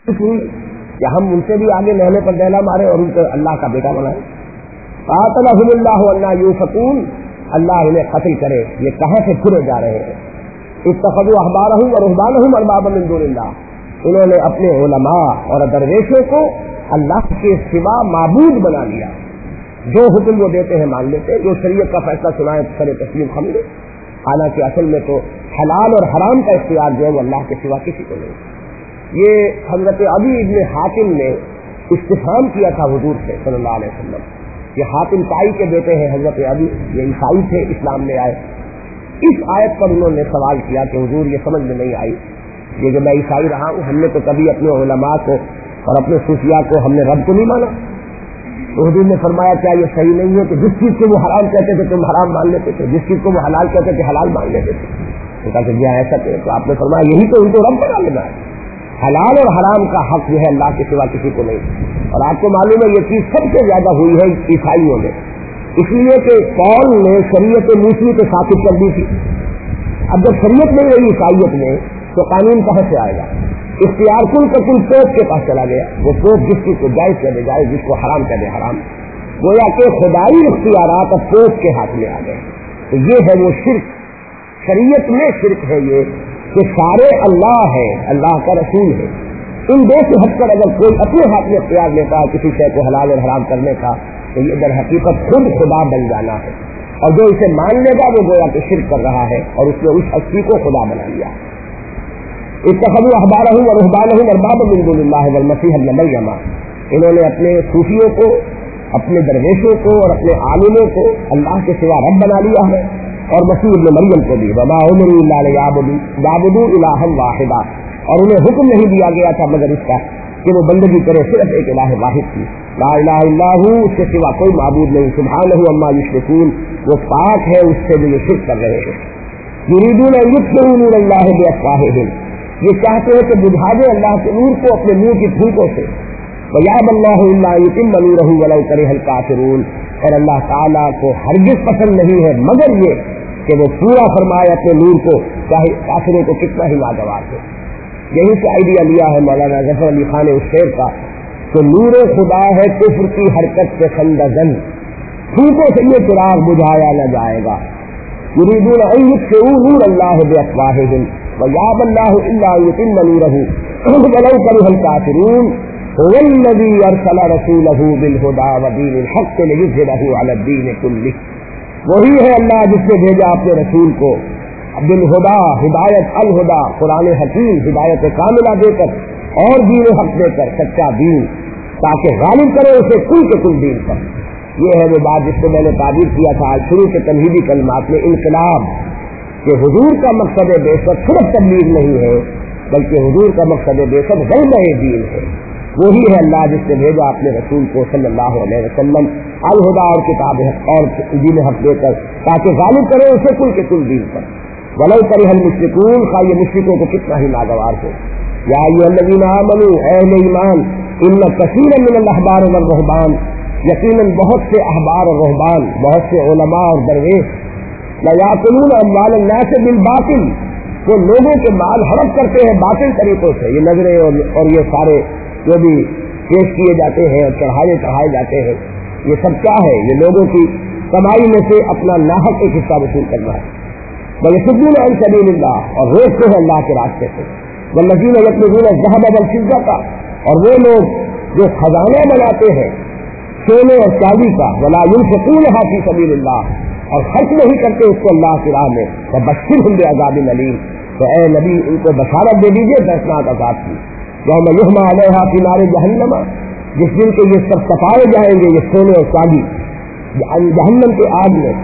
کہ ہم ان سے بھی آگے نہنے پر ڈیلا مارے اور ان کو اللہ کا بیٹا بنائے. قاتلہم اللہ انا یوفکون، اللہ انہیں قتل کرے، یہ کہاں سے پھرے جا رہے ہیں. اتخذوا احبارہم ورہبانہم اربابا من دون اللہ، انہوں نے اپنے علماء اور درویشوں کو اللہ کے سوا معبود بنا لیا. جو حکم وہ دیتے ہیں مان لیتے، جو شریعت کا فیصلہ سنائے سر تسلیم ہم لے، حالانکہ اصل میں تو حلال اور حرام کا اختیار جو ہے وہ اللہ کے سوا کسی کو نہیں. یہ حضرت عدی ابن حاتم نے استفہام کیا تھا حضور سے صلی اللہ علیہ وسلم. یہ حاتم تائی کے بیٹے ہیں حضرت عدی، یہ عیسائی تھے، اسلام میں آئے. اس آیت پر انہوں نے سوال کیا کہ حضور یہ سمجھ میں نہیں آئی، یہ کہ میں عیسائی رہا ہوں، ہم نے تو کبھی اپنے علماء کو اور اپنے صوفیاء کو ہم نے رب کو نہیں مانا. تو حضور نے فرمایا کیا یہ صحیح نہیں ہے کہ جس چیز کو وہ حرام کہتے تھے تم حرام مان لیتے تھے، جس چیز کو وہ حلال کہتے تھے حلال مان لیتے تھے. کہا کہ جی ایسا کہ تو آپ نے فرمایا یہی تو ان کو رب بنا لینا ہے. حلال اور حرام کا حق جو ہے اللہ کے سوا کسی کو نہیں. اور آپ کو معلوم ہے یہ چیز سب سے زیادہ ہوئی ہے عیسائیوں میں، اس لیے کہ پال نے شریعت موسیٰ کو ثابت کر دی تھی. اب جب شریعت نہیں رہی عیسائیت میں تو قانون کہاں سے آئے گا؟ اختیار کل کا کل پوپ کے پاس چلا گیا. وہ پوپ جس چیز کو جائز کہہ دے جائز، جس کو حرام کہہ دے حرام. گویا کہ خدائی اختیارات اب پوپ کے ہاتھ میں آ گئے. تو یہ ہے وہ شرک. شریعت میں شرک ہے یہ کہ سارے اللہ ہے، اللہ کا رسول ہے، ان دو سے ہٹ کر اگر کوئی اپنے ہاتھ میں اختیار لیتا ہے کسی شے کو حلال اور حرام کرنے کا تو یہ در حقیقت خود خدا بن جانا ہے. اور جو اسے مان لے گا وہ گویا کہ شرک کر رہا ہے اور اس نے اس ہستی کو خدا بنا لیا. اتخذوا احبارہم ورہبانہم اربابا من دون اللہ والمسیح ابن مریم، انہوں نے اپنے صوفیوں کو، اپنے درویشوں کو اور اپنے عالموں کو اللہ کے سوا رب بنا لیا ہے، اور مسیح ابن مریم کو بھی. وما امروا الا لیعبدوا الہا واحدا، اور انہیں حکم نہیں دیا گیا تھا مگر اس کا کہ وہ بندگی کرے صرف ایک الہ واحد کی. لا الہ الا ہو، اس کے سوا کوئی معبود نہیں. سبحانہ عما یشرکون، وہ پاک ہے اس سے جو یہ شرک کر رہے ہیں. یریدون ان یطفئوا نور اللہ بافواہہم، یہ چاہتے ہیں کہ بجھا دیں اللہ کے نور کو اپنے منہ کی پھونکوں سے. وَيَأْبَى اللَّهُ إِلَّا أَن يُتِمَّ نُورَهُ وَلَوْ كَرِهَ الْكَافِرُونَ، اور اللہ تعالیٰ کو ہرگز پسند نہیں ہے مگر یہ کہ وہ پورا فرمائے اپنے نور کو، چاہے کافروں کو کتنا ہی ناگوار ہو. یہی سے آئیڈیا لیا ہے مولانا ظفر علی خان نے اس شعر کا کہ نور خدا ہے کفر کی حرکت سے خندزن، پھونکوں سے یہ چراغ بجھایا نہ جائے گا. یریدون ان یطفئوا نور اللہ بافواہہم وَيَأْبَى اللَّهُ إِلَّا أَن يُتِمَّ نُورَهُ وَلَوْ كَرِهَ الْكَافِرُونَ هُوَ الَّذِي أَرْسَلَ رَسُولَهُ بِالْهُدَى وَدِينِ الْحَقِّ لِيُظْهِرَهُ عَلَى الدِّينِ كُلِّهِ، وہی ہے اللہ جس نے بھیجا اپنے رسول کو بالہدا، ہدایت الہدا، قرآن حکیم ہدایت کاملہ دے کر اور دین حق دے کر، سچا دین، تاکہ غالب کرے اسے کل کے کل دین پر. یہ ہے وہ بات جس کو میں نے تعبیر کیا تھا آج شروع کے تمہیدی کلمات میں، انقلاب، کہ حضور کا مقصد بے شک صرف تبلیغ نہیں ہے بلکہ حضور کا مقصد بے شک غلبہ دین ہے. وہی ہے اللہ جس نے بھیجا اپنے رسول کو صلی اللہ علیہ وسلم الہدا اور کتاب اور دین حق دے کر تاکہ غالب کرے اسے کل کے کل دین پر. ولو کرہ المشرکون، خواہ یہ مشرکوں کو کتنا ہی ناگوار ہو. یا ایھا الذین آمنوا، اے اہل ایمان، ان کثیرا من الاحبار والرہبان، یقیناً بہت سے احبار اور رہبان، بہت سے علماء اور درویش، لَيَأْكُلُونَ أَمْوَالَ النَّاسِ بِالْبَاطِلِ، وہ لوگوں کے مال ہڑپ کرتے ہیں باطل طریقوں سے. یہ نظریں اور یہ سارے جو بھی پیش کیے جاتے ہیں اور چڑھائے جاتے ہیں، یہ سب کیا ہے؟ یہ لوگوں کی کمائی میں سے اپنا ناحق ایک حصہ وصول کرنا ہے. وَيَصُدُّونَ عَن سَبِيلِ اللَّهِ، اور روکتے ہیں اللہ کے راستے سے. وَالَّذِينَ يَكْنِزُونَ الذَّهَبَ وَالْفِضَّةَ، اور وہ لوگ جو خزانہ بناتے ہیں سونے اور چاندی کا، وَلَا يُنْفِقُونَهَا فِي سَبِيلِ اللَّهِ، اور خرچ نہیں کرتے اس کو اللہ کی راہ میں، فَبَشِّرْهُم بِعَذَابٍ أَلِيمٍ، تو اے نبی ان کو بشارت دے دیجیے دردناک عذاب کی. یوم یحمى علیہا فی نار جہنم، جس دن کے یہ سب تپائے جائیں گے یہ سونے اور چاندی جہنم کے آگ میں.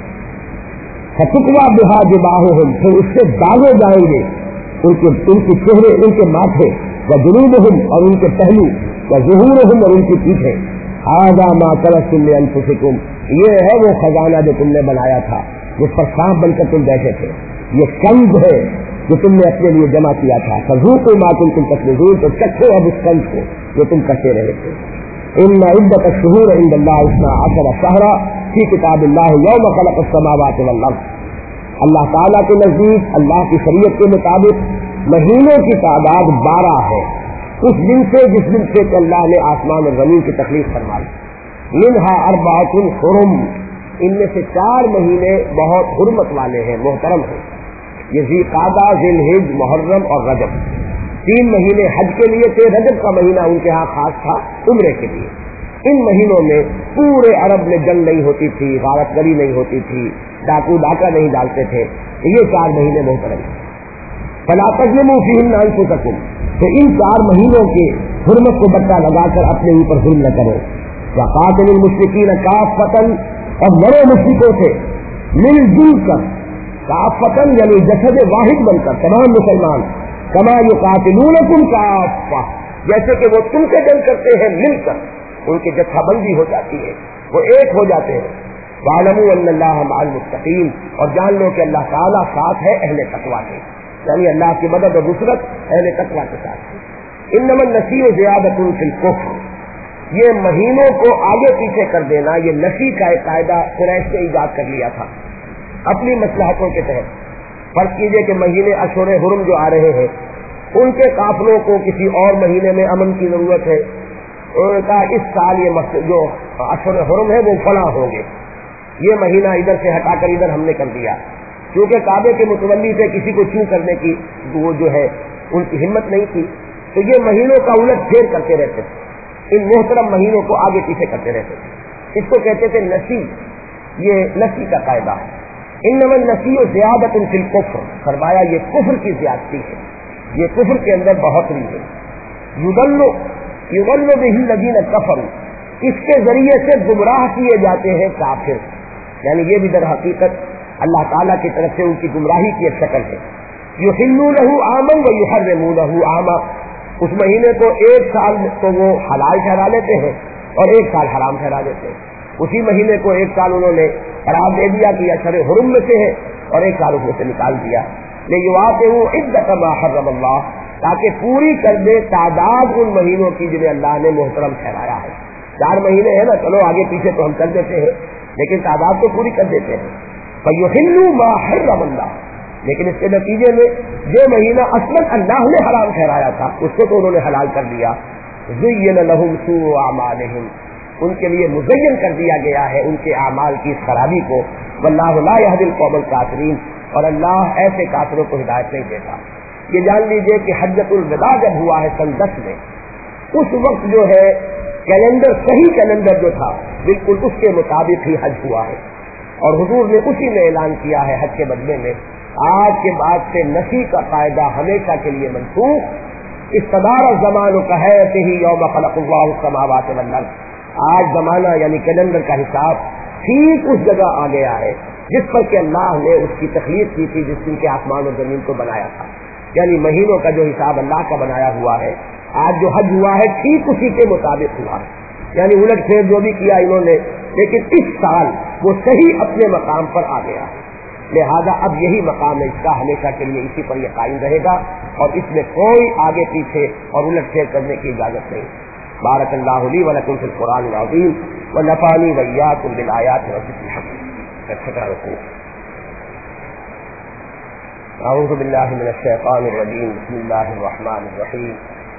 فَتُكْوَىٰ بِهَا جِبَاهُهُمْ، پھر اس سے داغے جائیں گے ان کے چہرے، ان کے ماتھے، وَجُنُوبُهُمْ، اور ان کے پہلو، وَظُهُورُهُمْ، اور ان کی پیٹھیں. هَٰذَا مَا كَنَزْتُمْ لِأَنفُسِكُمْ، یہ ہے وہ خزانہ جو تم نے بنایا تھا، جس پر سانپ بن کر تم بیٹھے تھے. یہ کنز ہے جو تم نے اپنے لیے جمع کیا تھا. فذوقوا ما كنتم تكنزون، تو چکھو اب اس کنز کو جو تم کرتے رہے تھے. ان عدة الشهور عند الله 12 شهرا في كتاب الله يوم خلق السماوات والارض، اللہ تعالیٰ کے نزدیک اللہ کی شریعت کے مطابق مہینوں کی تعداد 12 ہے. اس دن سے جس دن سے کہ اللہ نے آسمان اور زمین کی تخلیق فرمائی. منہا اربعۃ حرم، ان میں سے 4 مہینے بہت حرمت والے ہیں، محترم ہیں. یہ ذی قعدہ، ذی الحج، محرم اور رجب. 3 مہینے حج کے لیے تھے. رجب کا مہینہ ان کے ہاں خاص تھا عمرے کے لیے. ان مہینوں میں پورے عرب میں جنگ نہیں ہوتی تھی، غارت گری نہیں ہوتی تھی، ڈاکو ڈاکہ نہیں ڈالتے تھے. یہ 4 مہینے محترم ہیں. فلا تظلموا فیہن انفسکم، تو ان 4 مہینوں کے حرمت کو بٹا لگا کر اپنے اوپر ظلم نہ کرو. وقاتلوا المشرکین کافۃ، اور لڑو مشرکوں سے مل جل کر، کافۃ یعنی جسد واحد بن کر تمام مسلمان، کما یقاتلونکم کافۃ، جیسے کہ وہ تم سے جنگ کرتے ہیں مل کر. ان کی جتھا بندی ہو جاتی ہے، وہ ایک ہو جاتے ہیں. وَاعْلَمُوا أَنَّ اللَّهَ مَعَ الْمُتَّقِينَ، اور جان لو کہ اللہ تعالیٰ ساتھ ہے اہل تقویٰ کے، یعنی اللہ کی مدد اور نصرت اہل تقویٰ کے ساتھ ہے. إِنَّمَا النَّسِيُّ زِيَادَةٌ فِي الْكُفْرِ، یہ مہینوں کو آگے پیچھے کر دینا، یہ نسی کا ایک قاعدہ قریش نے ایجاد کر لیا تھا اپنی مصلحتوں کے تحت. فرض کیجئے کہ مہینے اشہر حرم جو آ رہے ہیں، ان کے قافلوں کو کسی اور مہینے میں امن کی ضرورت ہے. انہوں نے کہا اس سال یہ جو اشہر حرم ہے وہ فلاں ہوں گے، یہ مہینہ ادھر سے ہٹا کر ادھر ہم نے کر دیا. کیونکہ کعبے کے متولی سے کسی کو چوں کرنے کی وہ جو ہے ان کی ہمت نہیں تھی، تو یہ مہینوں کا الٹ پھیر کرتے رہتے تھے، ان محترم مہینوں کو آگے پیچھے کرتے رہتے تھے. اس کو کہتے تھے نسی، یہ نسی کا قاعدہ ہے. انما النسی زیادۃ فی الکفر، فرمایا یہ کفر کی زیادتی ہے، یہ کفر کے اندر بہتری ہے. یضل بہ الذین کفروا، اس کے ذریعے سے گمراہ کیے جاتے ہیں کافر، یعنی یہ بھی در حقیقت اللہ تعالیٰ کی طرف سے ان کی گمراہی کی ایک شکل ہے. یحلونہ عاما ویحرمونہ عاما، اس مہینے کو ایک سال تو وہ حلال ٹھہرا لیتے ہیں اور ایک سال حرام ٹھہرا دیتے ہیں. اسی مہینے کو ایک سال انہوں نے قرار دے دیا کہ اشہر حرم میں سے ہے اور ایک سال اس میں سے نکال دیا. لیواطئوا عدۃ ما حرم اللہ، تاکہ پوری کر دے تعداد ان مہینوں کی جنہیں اللہ نے محترم ٹھہرایا ہے. 4 مہینے ہیں نا، چلو آگے پیچھے تو ہم کر دیتے ہیں لیکن تعداد تو پوری کر دیتے ہیں. فَيُحِلُّوا مَا حَرَّمَ اللَّهُ، لیکن اس کے نتیجے میں جو مہینہ اصلاً اللہ نے حرام ٹھہرایا تھا اس کو تو انہوں نے حلال کر دیا. زُيِّنَ لَهُمْ سُوءُ أَعْمَالِهِمْ، ان کے لیے مزین کر دیا گیا ہے ان کے اعمال کی خرابی کو. وَاللَّهُ لَا يَهْدِي الْقَوْمَ الْكَافِرِينَ، اور اللہ ایسے کافروں کو ہدایت نہیں دیتا. یہ جان لیجئے کہ حجۃ الوداع جب ہوا ہے سن 10 میں، اس وقت جو ہے کیلنڈر، صحیح کیلنڈر جو تھا بالکل اس کے مطابق ہی حج ہوا ہے، اور حضور نے اسی میں اعلان کیا ہے حج کے بدلے میں آج کے بعد سے نسی کا قاعدہ ہمیشہ کے لیے منسوخ. استدار الزمان کہتے ہی یوم خلق اللہ السماوات والارض، آج زمانہ یعنی کیلنڈر کا حساب ٹھیک اس جگہ آ گیا ہے جس پر کہ اللہ نے اس کی تخلیق کی تھی، جس دن کے آسمان اور زمین کو بنایا تھا. یعنی مہینوں کا جو حساب اللہ کا بنایا ہوا ہے، آج جو حج ہوا ہے ٹھیک اسی کے مطابق ہوا ہے. یعنی الٹ پھیر جو بھی کیا انہوں نے، لیکن اس سال وہ صحیح اپنے مقام پر آ گیا ہے. لہذا اب یہی مقام ہے، اس کا ہمیشہ کے لیے اسی پر یہ قائم رہے گا اور اس میں کوئی آگے پیچھے اور الٹ پھیر کرنے کی اجازت نہیں. بارک اللہ لی ولکم فی القرآن العظیم ونفعنی وإیاکم بالآیات والذکر الحکیم. اعوذ باللہ من الشیطان الرجیم، بسم اللہ الرحمن الرحیم.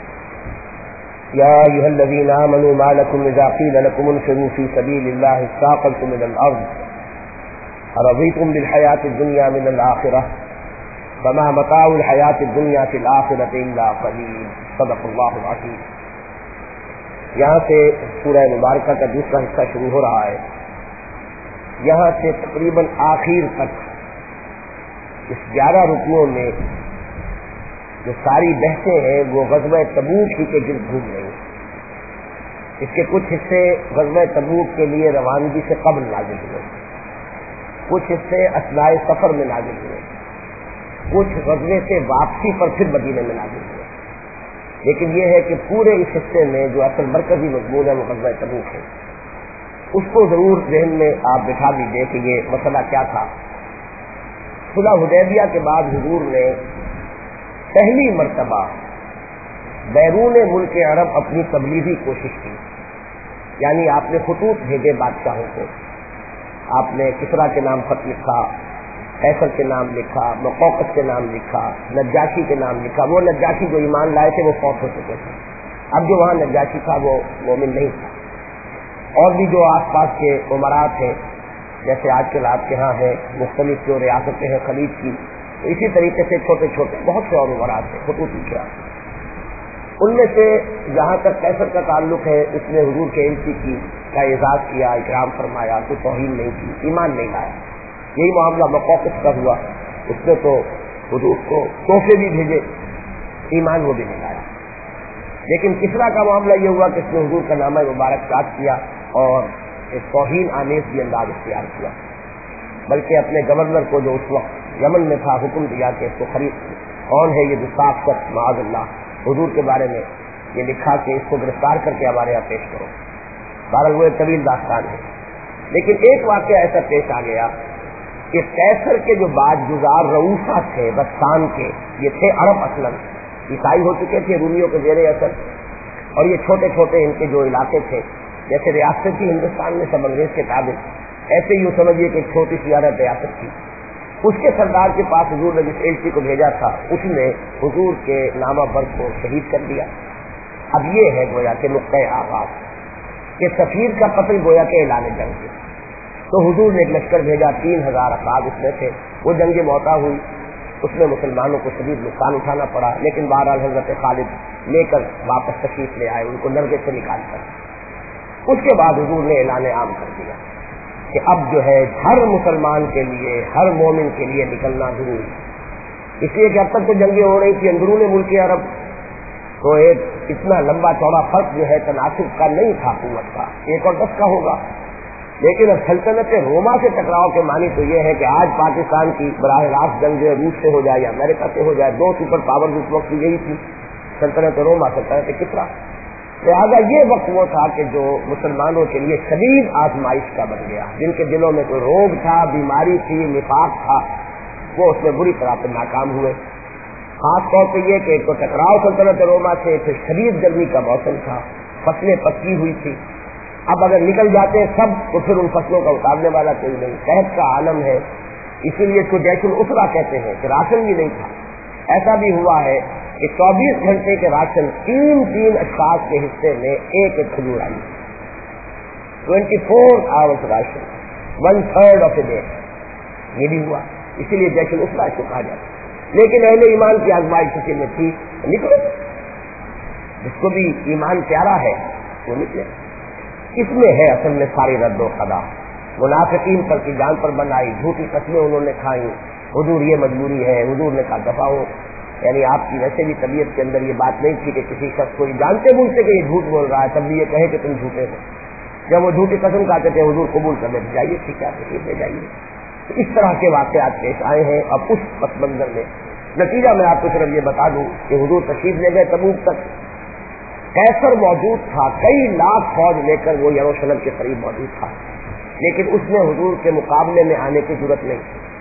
یا ایھا الذین آمنوا ما لکم اذا قیل لکم انفروا فی سبیل اللہ اثاقلتم الی الارض ارضیتم بالحیاة الدنیا من الآخرہ فما متاع الحیاة الدنیا فی الآخرة الا قلیل. صدق اللہ العظیم. یہاں سے سورہ مبارکہ کا دوسرا حصہ شروع ہو رہا ہے. یہاں سے تقریباً آخر تک اس 11 رکنوں میں جو ساری بحثیں ہیں وہ غزوہ تبوک ہی کے گرد گھوم رہی ہیں. اس کے کچھ حصے غزوہ تبوک کے لیے روانگی سے قبل نازل ہوئے، کچھ حصے اثناء سفر میں نازل ہوئے، کچھ غزوے سے واپسی پر پھر مدینے میں نازل ہوئے. لیکن یہ ہے کہ پورے اس حصے میں جو اصل مرکزی مضمون ہے وہ غزوہ تبوک ہے. اس کو ضرور ذہن میں آپ بٹھا دیجیے کہ یہ مسئلہ کیا تھا. صلح حدیبیہ کے بعد حضور نے پہلی مرتبہ بیرون ملک عرب اپنی تبلیغی کوشش کی. یعنی آپ نے خطوط بھیجے بادشاہوں کو، آپ نے کسریٰ کے نام خط لکھا، قیصر کے نام لکھا، مقوقس کے نام لکھا، نجاشی کے نام لکھا. وہ نجاشی جو ایمان لائے تھے وہ فوت ہو چکے تھے. اب جو وہاں نجاشی تھا وہ مومن نہیں تھا. اور بھی جو آس پاس کے عمرات ہیں جیسے آج کل آپ کے ہاں ہے مختلف جو ریاستیں ہیں خلیج کی، اسی طریقے سے چھوٹے چھوٹے بہت سے اور عمرات ہیں خطوطی کیا. ان میں سے جہاں تک قیصر کا تعلق ہے اس نے حضور کے علم کی کا اعزاز کیا، اکرام فرمایا، کوئی توہین نہیں کی، ایمان نہیں لایا. یہی معاملہ مقوقس کا ہوا، اس نے تو حضور کو تحفے بھی بھیجے، ایمان وہ بھی نہیں لایا. لیکن کسرا کا معاملہ یہ ہوا کہ اس نے حضور کا نامہ مبارک شاد کیا اور ایک توہین آمیز بھی انداز اختیار کیا، بلکہ اپنے گورنر کو جو اس وقت یمن میں تھا حکم دیا کہ اس کو خرید کون ہے یہ گستاخ شخص معاذ اللہ، حضور کے بارے میں یہ لکھا کہ اس کو گرفتار کر کے ہمارے یہاں پیش کرو. بہرحال وہ ایک طویل داستان ہے. لیکن ایک واقعہ ایسا پیش آ گیا کہ قیصر کے جو بعد گزار رؤوسا تھے بستان کے، یہ تھے عرب اصلاً، عیسائی ہو چکے تھے رومیوں کے زیر اثر، اور یہ چھوٹے چھوٹے ان کے جو علاقے تھے جیسے ریاست تھی ہندوستان میں سب انگریز کے تابع، ایسے یوں سمجھیے کہ ایک چھوٹی سی عرب ریاست تھی. اس کے سردار کے پاس حضور نے جس ایلچی کو بھیجا تھا اس نے حضور کے نامہ بر کو شہید کر دیا. اب یہ ہے گویا کہ نقطۂ آغاز کہ سفیر کا قتل گویا کے اعلان جنگ سے. تو حضور نے ایک لشکر بھیجا، 3000 افراد اس میں تھے. وہ جنگ موتا ہوئی، اس میں مسلمانوں کو شدید نقصان اٹھانا پڑا، لیکن بہرحال حضرت خالد لے کر واپس تشریف لے آئے ان کو نرگے سے نکال کر. اس کے بعد حضور نے اعلان عام کر دیا کہ اب جو ہے ہر مسلمان کے لیے، ہر مومن کے لیے نکلنا ضروری ہے. اس لیے کہ اب تک تو جنگیں ہو رہی تھی اندرون ملک عرب، تو ایک اتنا لمبا چوڑا فرق جو ہے تناسب کا نہیں تھا قوت کا، 1 اور 10 کا ہوگا. لیکن اب سلطنت روما سے ٹکراؤ کے معنی تو یہ ہے کہ آج پاکستان کی براہ راست جنگ جو ہے روس سے ہو جائے یا امریکہ سے ہو جائے. 2 سپر پاور اس وقت یہی تھی، سلطنت روما، سلطنت کسرا. لہٰذا یہ وقت وہ تھا کہ جو مسلمانوں کے لیے شدید آزمائش کا بن گیا. جن کے دلوں میں کوئی روگ تھا، بیماری تھی، نفاق تھا، وہ اس میں بری طرح سے ناکام ہوئے. خاص طور پہ یہ کہ ایک تو ٹکراؤ سلطنت روما سے، پھر شدید گرمی کا موسم تھا، فصلیں پکی ہوئی تھی. اب اگر نکل جاتے سب تو پھر ان فصلوں کا اتارنے والا کوئی نہیں، قحط کا عالم ہے. اسی لیے اس کو جیش الاسرا کہتے ہیں کہ راشن بھی نہیں تھا. ایسا بھی ہوا ہے کہ 24 گھنٹے کے راشن 3 اشخاص کے حصے میں ایک کھجور آئی. 24 hours ration, 1/3 of a day. یہ بھی ہوا، اسی لیے جیش الاسرا اس کو کہا جاتا ہے. لیکن اہل ایمان کی آزمائش اسی میں تھی، نکلے. جس کو بھی ایمان پیارا ہے وہ نکلے. اس میں ہے اصل میں ساری رد و خدا. منافقین پر کی جان پر بنائی، جھوٹی قسمیں انہوں نے کھائی. حضور یہ مجبوری ہے، حضور نے کہا دفاع ہو. یعنی آپ کی ویسے بھی طبیعت کے اندر یہ بات نہیں تھی کہ کسی شخص کو جانتے بوجھتے کہ یہ جھوٹ بول رہا ہے تب بھی یہ کہے کہ تم جھوٹے ہو. جب وہ جھوٹی قسم کھاتے تھے حضور قبول کر لیتے، جائیے ٹھیک ہے تشریف لے جائیے. تو اس طرح کے واقعات پیش آئے ہیں. اب اس پس منظر میں نتیجہ میں آپ کو صرف یہ بتا دوں کہ حضور تشریف لے گئے تبوک تک. قیصر موجود تھا، کئی لاکھ فوج لے کر وہ یروشلم کے قریب موجود تھا، لیکن اس نے حضور کے مقابلے میں آنے کی ضرورت نہیں،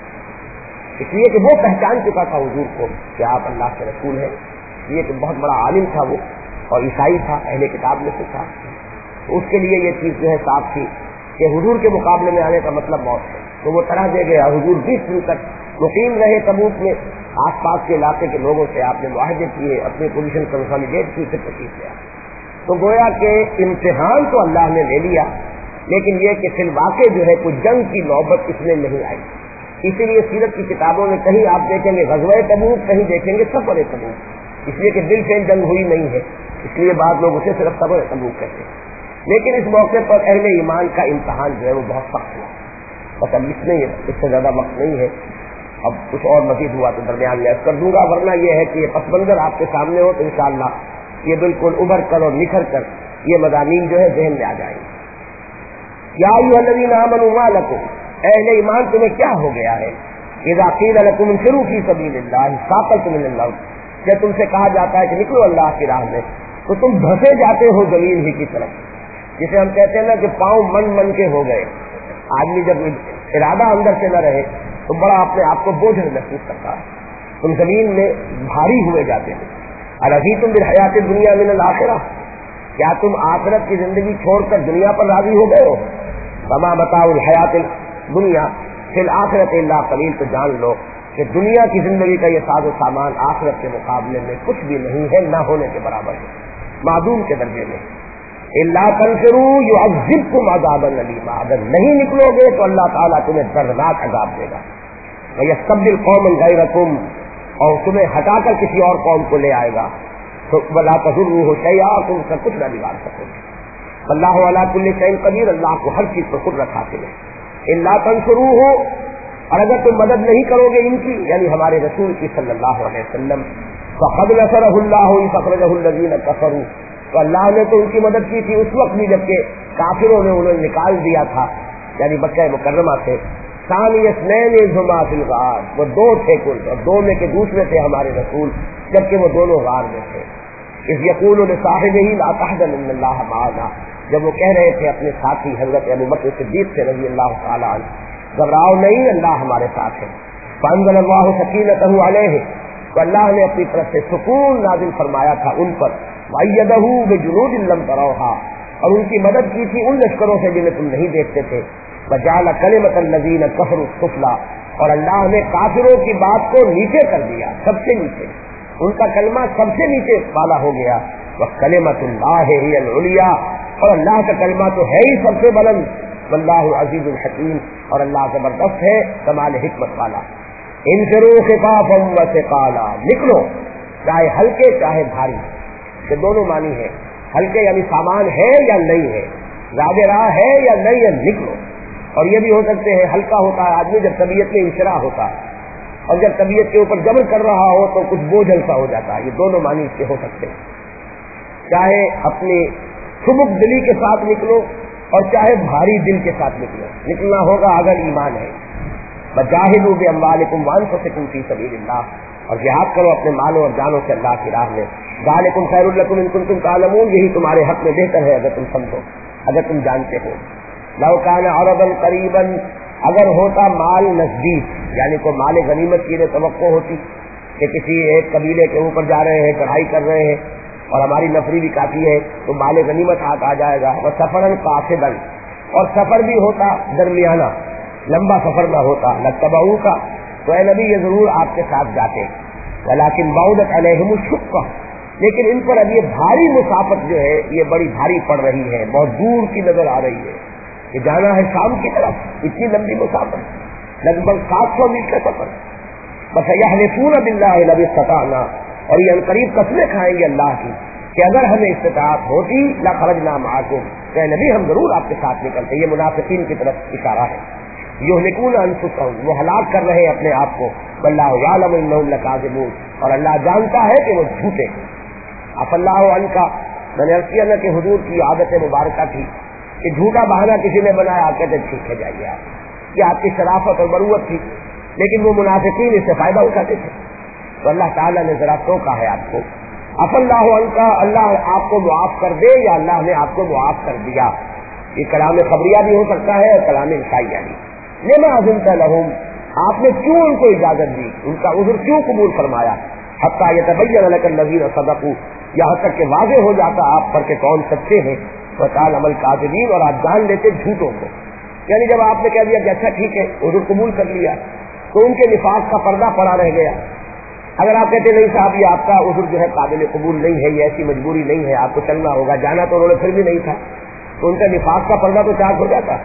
اس لیے کہ وہ پہچان چکا تھا حضور کو کہ آپ اللہ کے رسول ہیں. یہ کہ بہت بڑا عالم تھا وہ، اور عیسائی تھا، اہل کتاب میں سے تھا. اس کے لیے یہ چیز جو ہے صاف تھی کہ حضور کے مقابلے میں آنے کا مطلب موت ہے. تو وہ طرح دے گیا. حضور 20 دن تک مقیم رہے تبوک میں. آس پاس کے علاقے کے لوگوں سے آپ نے معاہدے کیے، اپنی پوزیشن کنسالیڈیٹ کی، پھر تشریف لے آئے. تو گویا کہ امتحان تو اللہ نے لے لیا، لیکن یہ کہ فی الواقع جو ہے کوئی جنگ کی نوبت اس میں نہیں آئی. اسی لیے سیرت کی کتابوں میں کہیں آپ دیکھیں گے غزوہ تبوک، کہیں دیکھیں گے سفر تبوک. اس لیے کہ دل سے جنگ ہوئی نہیں ہے، اس لیے بعض لوگ اسے صرف سفر تبوک کہتے ہیں. لیکن اس موقع پر اہل ایمان کا امتحان جو ہے وہ بہت سخت ہوا. بس اب اس سے زیادہ وقت نہیں ہے. اب کچھ اور مزید ہوا تو درمیان میں کر دوں گا، ورنہ یہ ہے کہ یہ پس منظر آپ کے سامنے ہو تو انشاءاللہ یہ بالکل ابھر کر اور نکھر کر یہ مضامین جو ہے ذہن میں آ جائیں گے. یا ایھا الذین آمنوا ما لکم، اہل ایمان تمہیں کیا ہو گیا ہے؟ اذا قیل لکم انفروا فی سبیل اللہ ثاقلتم الی الارض، جب تم سے کہا جاتا ہے کہ نکلو اللہ کی راہ میں تو تم دھسے جاتے ہو زمین ہی کی طرف. جسے ہم کہتے ہیں نا کہ پاؤں من کے ہو گئے. آدمی جب ارادہ اندر سے نہ رہے تو بڑا اپنے آپ کو بوجھل محسوس کرتا ہے. تم زمین میں بھاری ہوئے جاتے ہو. ارضیتم بالحیات الدنیا من الآخرہ، کیا تم آخرت کی زندگی چھوڑ کر دنیا پر راضی ہو گئے ہو؟ فما متاع الحیات الدنیا فی الآخرۃ الا قلیل، تو جان لو کہ دنیا کی زندگی کا یہ ساز و سامان آخرت کے مقابلے میں کچھ بھی نہیں ہے، نہ ہونے کے برابر ہے، معدوم کے درجے میں۔ الا تنفروا يعذبكم عذابا الیما، اگر نہیں نکلو گے تو اللہ تعالیٰ تمہیں دردناک عذاب دے گا۔ وَيَسْتَبْدِلْ قَوْمًا غَيْرَكُمْ، اور تمہیں ہٹا کر کسی اور قوم کو لے آئے گا، تو وَلَا تَضُرُّوهُ شَيْئًا، تم سے کچھ نہ بگاڑ سکو گے۔ اللہ علی کل شیء قدیر، اللہ کو ہر چیز پر قدرت حاصل ہے۔ الا تنصروه، اور اگر تم مدد نہیں کرو گے ان کی، یعنی ہمارے رسول کی صلی اللہ علیہ وسلم، فقد نصرہ اللہ اذ اخرجہ الذین کفروا، تو اللہ نے تو ان کی مدد کی تھی اس وقت بھی جبکہ کافروں نے انہیں نکال دیا تھا، یعنی مکہ مکرمہ سے۔ ثانی اثنین اذ ہما فی الغار، وہ دو تھے کل، اور دو میں کے دوسرے تھے ہمارے رسول، جبکہ وہ دونوں غار میں تھے۔ اذ یقول لصاحبہ لا تحزن ان اللہ معنا، جب وہ کہہ رہے تھے اپنے ساتھی حضرت ابوبکر صدیق سے رضی اللہ تعالی عنہ، گھبراؤ نہیں، اللہ ہمارے ساتھ ہے۔ فانزل اللہ سکینتہ علیہ، تو اللہ نے اپنی طرف سے سکون نازل فرمایا تھا ان پر، وأیدہ بجنود لم تروها، اور ان کی مدد کی تھی ان لشکروں سے جنہیں تم نہیں دیکھتے تھے۔ وجعل کلمۃ الذین کفروا السفلی، اور اللہ نے کافروں کی بات کو نیچے کر دیا، سب سے نیچے، ان کا کلمہ سب سے نیچے والا ہو گیا۔ وکلمۃ اللہ ہی العلیٰ، اور اللہ کا کلمہ تو ہے ہی سب سے بلند۔ واللہ عزیز الحکیم، اور اللہ زبردست ہے، کمال حکمت والا۔ انفروا خفافا وثقالا، نکلو چاہے ہلکے چاہے بھاری، کہ دونوں معنی ہے، ہلکے یعنی سامان ہے یا نہیں ہے، زیادہ راہ ہے یا نہیں ہے، نکلو۔ اور یہ بھی ہو سکتے ہیں ہلکا ہوتا ہے آدمی جب طبیعت میں انشراح ہوتا ہے، اور جب طبیعت کے اوپر جبر کر رہا ہو تو کچھ بوجھ ہلکا ہو جاتا ہے، یہ دونوں معنی اس کے ہو سکتے ہیں۔ چاہے اپنی سبک دلی کے ساتھ نکلو اور چاہے بھاری دل کے ساتھ نکلو، نکلنا ہوگا اگر ایمان ہے۔ وجاہدوا باموالکم وانفسکم فی سبیل اللہ، اور جہاد کرو اپنے مالوں اور جانوں سے اللہ کی راہ میں۔ ذالکم خیر لکم ان کنتم تعلمون، یہی تمہارے حق میں بہتر ہے اگر تم سمجھو، اگر تم جانتے ہو۔ لو کان عرضا قریبا، اگر ہوتا مال نزدیک، یعنی کوئی مال غنیمت کی توقع ہوتی کہ کسی ایک قبیلے کے اوپر جا رہے ہیں، چڑھائی کر رہے ہیں اور ہماری نفری بھی کافی ہے تو مال غنیمت ہاتھ آ جائے گا۔ وہ سفرا قاصدا، اور سفر بھی ہوتا درمیانہ، لمبا سفر نہ ہوتا، لتبعوک، تو اے نبی یہ ضرور آپ کے ساتھ جاتے، ولکن بعدت علیہم الشقہ، لیکن ان پر اب یہ بھاری مسافت جو ہے یہ بڑی بھاری پڑ رہی ہے، بہت دور کی نظر آ رہی ہے، کہ جانا ہے شام کی طرف، اتنی لمبی مسافت، لگ بھگ 700 میل کا سفر۔ بس یحلفون باللہ لو استطعنا، اور یہ عنقریب قسمیں کھائیں گے اللہ کی کہ اگر ہمیں استطاعت ہوتی لخرجنا معکم، کہ نبی ہم ضرور آپ کے ساتھ نکلتے۔ یہ منافقین کی طرف اشارہ ہے۔ یہلکون انفسهم، وہ ہلاک کر رہے ہیں اپنے آپ کو، واللہ یعلم انہم لکاذبون، اور اللہ جانتا ہے کہ وہ جھوٹے۔ عفی اللہ عنک، میں نے عرض کیا نا کہ حضور کی عادت مبارکہ تھی کہ جھوٹا بہانہ کسی نے بنایا کہتے ٹھیک ہے جائیے آپ، یہ آپ کی شرافت اور مروت تھی، لیکن وہ منافقین اس سے فائدہ اٹھاتے تھے، تو اللہ تعالیٰ نے ذرا ٹوکا ہے آپ کو۔ عفی اللہ عنک، اللہ آپ کو معاف کر دے یا اللہ نے آپ کو معاف کر دیا، یہ کلام خبریہ بھی ہو سکتا ہے اور کلام انشائیہ بھی۔ لما اذنت لهم، آپ نے کیوں ان کو اجازت دی، ان کا عذر کیوں قبول فرمایا؟ حتی یتبین لک الذین صدقوا، یہاں تک کہ واضح ہو جاتا آپ پر کہ کون سچے ہیں، وتعلم الکاذبین، اور آپ جان لیتے جھوٹوں کو۔ یعنی جب آپ نے کہہ دیا کہ اچھا ٹھیک ہے عذر قبول کر لیا تو ان کے نفاق کا پردہ پڑا رہ گیا۔ اگر آپ کہتے نہیں صاحب یہ آپ کا عذر جو ہے قابل قبول نہیں ہے، یہ ایسی مجبوری نہیں ہے، آپ کو چلنا ہوگا، جانا تو انہوں نے پھر بھی نہیں تھا، تو ان کا نفاق کا پردہ تو چاک ہو جاتا۔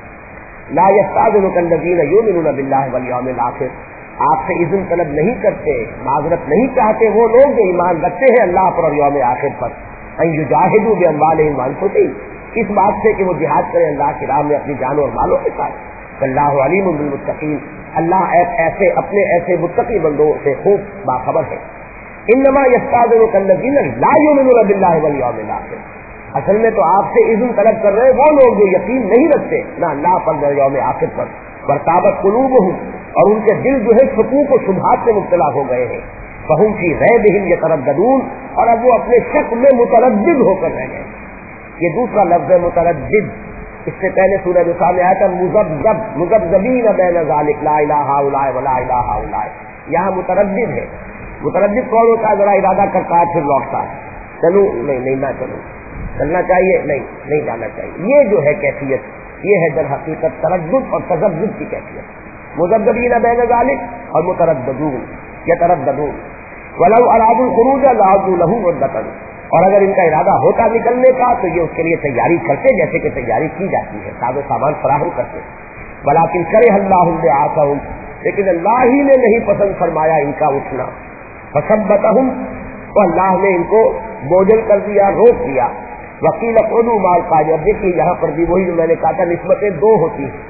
لا یستاذنک الذین یؤمنون باللہ والیوم الآخر، آپ سے اذن طلب نہیں کرتے، معذرت نہیں چاہتے وہ لوگ جو ایمان رکھتے ہیں اللہ پر اور یوم آخر پر، ان یجاہدوا باموالہم وانفسہم، اس بات سے کہ وہ جہاد کریں اللہ کی راہ میں اپنی جانوں اور مالوں کے ساتھ۔ واللہ علیم بالمتقین، اللہ ایسے اپنے ایسے متقی بندوں سے خوب باخبر ہے۔ انما یستاذنک الذین لا یؤمنون باللہ والیوم الآخر، اصل میں تو آپ سے اذن طلب کر رہے وہ لوگ جو یقین نہیں رکھتے نہ اللہ پر نہ یوم آخر پر، ورتابت قلوبہم، اور ان کے دل جو ہے شکوک و شبہات سے مبتلا ہو گئے ہیں، فہم فی ریبہم یترددون، اور اب وہ اپنے شک میں متردد ہو کر رہ گئے۔ یہ دوسرا لفظ ہے متردد، اس سے پہلے سورہ نساء میں آیا تھا مذبذب، مذبذبین بین ذلک لا الہ الا ولا الہ الا، یہاں متردد ہے۔ متردد کون ہوتا ہے؟ ذرا ارادہ کرتا ہے پھر لوٹتا ہے، چلوں نہیں نہ چلوں، چلنا چاہیے نہیں جانا چاہیے، یہ جو ہے کیفیت، یہ ہے در حقیقت تردد اور تذبذب کی کیفیت۔ मुज़ब्ज़बीन बैन ज़ालिक और मुतरद्दिदून यतरद्ददून वलौ अरादू खुरूज लअदू लहू उद्दतन, और अगर इनका इरादा होता निकलने का तो ये उसके लिए तैयारी करते जैसे कि तैयारी की जाती है, साजो सामान फराहम करते। वलाकिन करे अल्लाहु बिआसहुम, लेकिन अल्लाह ही ने नहीं पसंद फरमाया इनका उठना। फसब्बतहुम, तो अल्लाह ने इनको बोझल कर दिया, रोक दिया। वकील क़ुदू माल क़ाइद। अब देखिए यहाँ पर भी वही जो मैंने कहा था, निस्बतें दो होती हैं,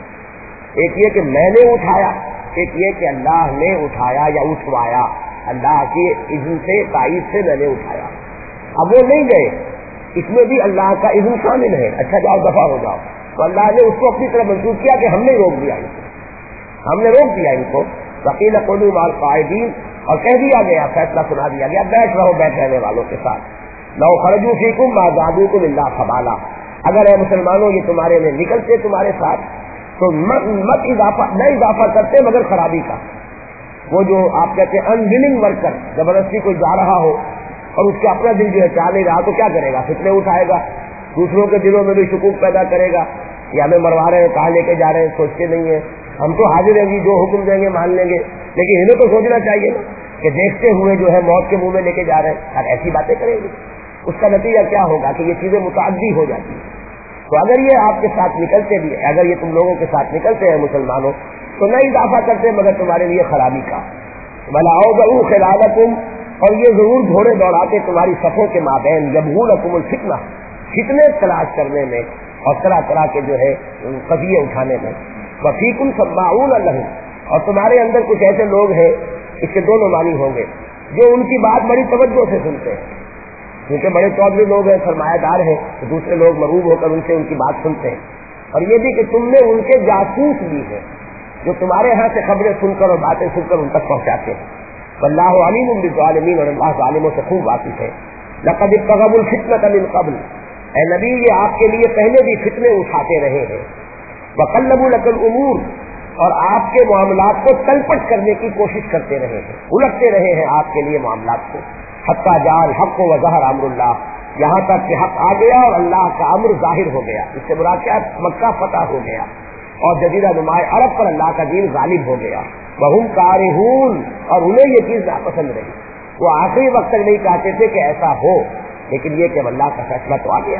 एक ये कि मैंने उठाया, एक ये कि अल्लाह ने उठाया या उठवाया, अल्लाह की इज़्न से ताईद से मैंने उठाया। अब वो नहीं गए, इसमें भी अल्लाह का इज़्न शामिल है, अच्छा जाओ दफा हो जाओ, तो अल्लाह ने उसको अपनी तरफ मंसूब किया कि हमने रोक दिया इनको, हमने रोक दिया इनको। वकील क़ुदू माल क़ाइदीन, और कह दिया गया, फैसला सुना दिया गया, बैठ रहो बैठ रहने वालों के साथ। लौ खरजू फीकुम मा ज़ादूकुम इल्ला खबाला, अगर है मुसलमानों ये तुम्हारे में निकलते तुम्हारे साथ तो मत इजाफा न इजाफा करते मगर खराबी का। वो जो आप कहते हैं अनविलिंग वर्कर, जबरदस्ती कोई जा रहा हो और उसका अपना दिल जो है चाह नहीं रहा तो क्या करेगा, फितने उठाएगा, दूसरों के दिलों में भी शुकूक पैदा करेगा कि हमें मरवा रहे हैं, कहाँ लेके जा रहे हैं, सोचते नहीं है, हम तो हाजिर हैं, जो हुक्म देंगे मान लेंगे, लेकिन इन्हें तो सोचना चाहिए कि देखते हुए जो है मौत के मुंह में लेके जा रहे हैं, और ऐसी बातें करेंगे, उसका नतीजा क्या होगा कि ये चीजें मुताद्दी हो जाती है। तो अगर ये आपके साथ निकलते भी, अगर ये तुम लोगों के साथ निकलते हैं मुसलमानों, तो न इजाफा करते मगर तुम्हारे लिए खराबी का। वलाओ ज़रू खिलालकुम, और ये जरूर घोड़े दौड़ाते तुम्हारी सफों के माबैन, यबगूनकुमुल फितना, फितने तलाश करने में और तरह तरह के जो है कज़िये उठाने में। वफीकुम सब्बाऊन लहू, और तुम्हारे अंदर कुछ ऐसे लोग हैं, इसके दोनों मानी होंगे, जो उनकी बात बड़ी तवज्जो से सुनते हैं, क्योंकि बड़े चौधरी लोग हैं, सरमायादार हैं, तो दूसरे लोग मरूब होकर उनसे उनकी बात सुनते हैं। और ये भी कि तुमने उनके जासूस भी है, जो तुम्हारे यहाँ से खबरें सुनकर और बातें सुनकर उन तक पहुँचाते हैं। वल्लाहु अलीमुम बिज़्ज़ालिमीन, और अल्लाह ज़ालिमों से खूब वाकिफ़ है। लक़द इब्तग़ुल फ़ितनत मिन क़ब्ल, ऐ नबी ये आपके लिए पहले भी फितने उठाते रहे हैं। वक़ल्लबू लकल उमूर, और आपके मामलात को तलपट करने की कोशिश करते रहे हैं, उलटते रहे हैं आपके लिए मामलात को। हत्ता जाल हक़ व ज़हर अम्रुल्लाह, यहाँ तक कि हक़ आ गया और अल्लाह का अम्र जाहिर हो गया। इससे मुराद क्या, मक्का फतह हो गया और जज़ीरा नुमाए अरब पर अल्लाह का दीन गालिब हो गया। वहुम कारिहून, और उन्हें ये चीज नापसंद रही, वो आखिरी वक्त तक नहीं चाहते थे कि ऐसा हो, लेकिन ये कि अल्लाह का फैसला तो आ गया।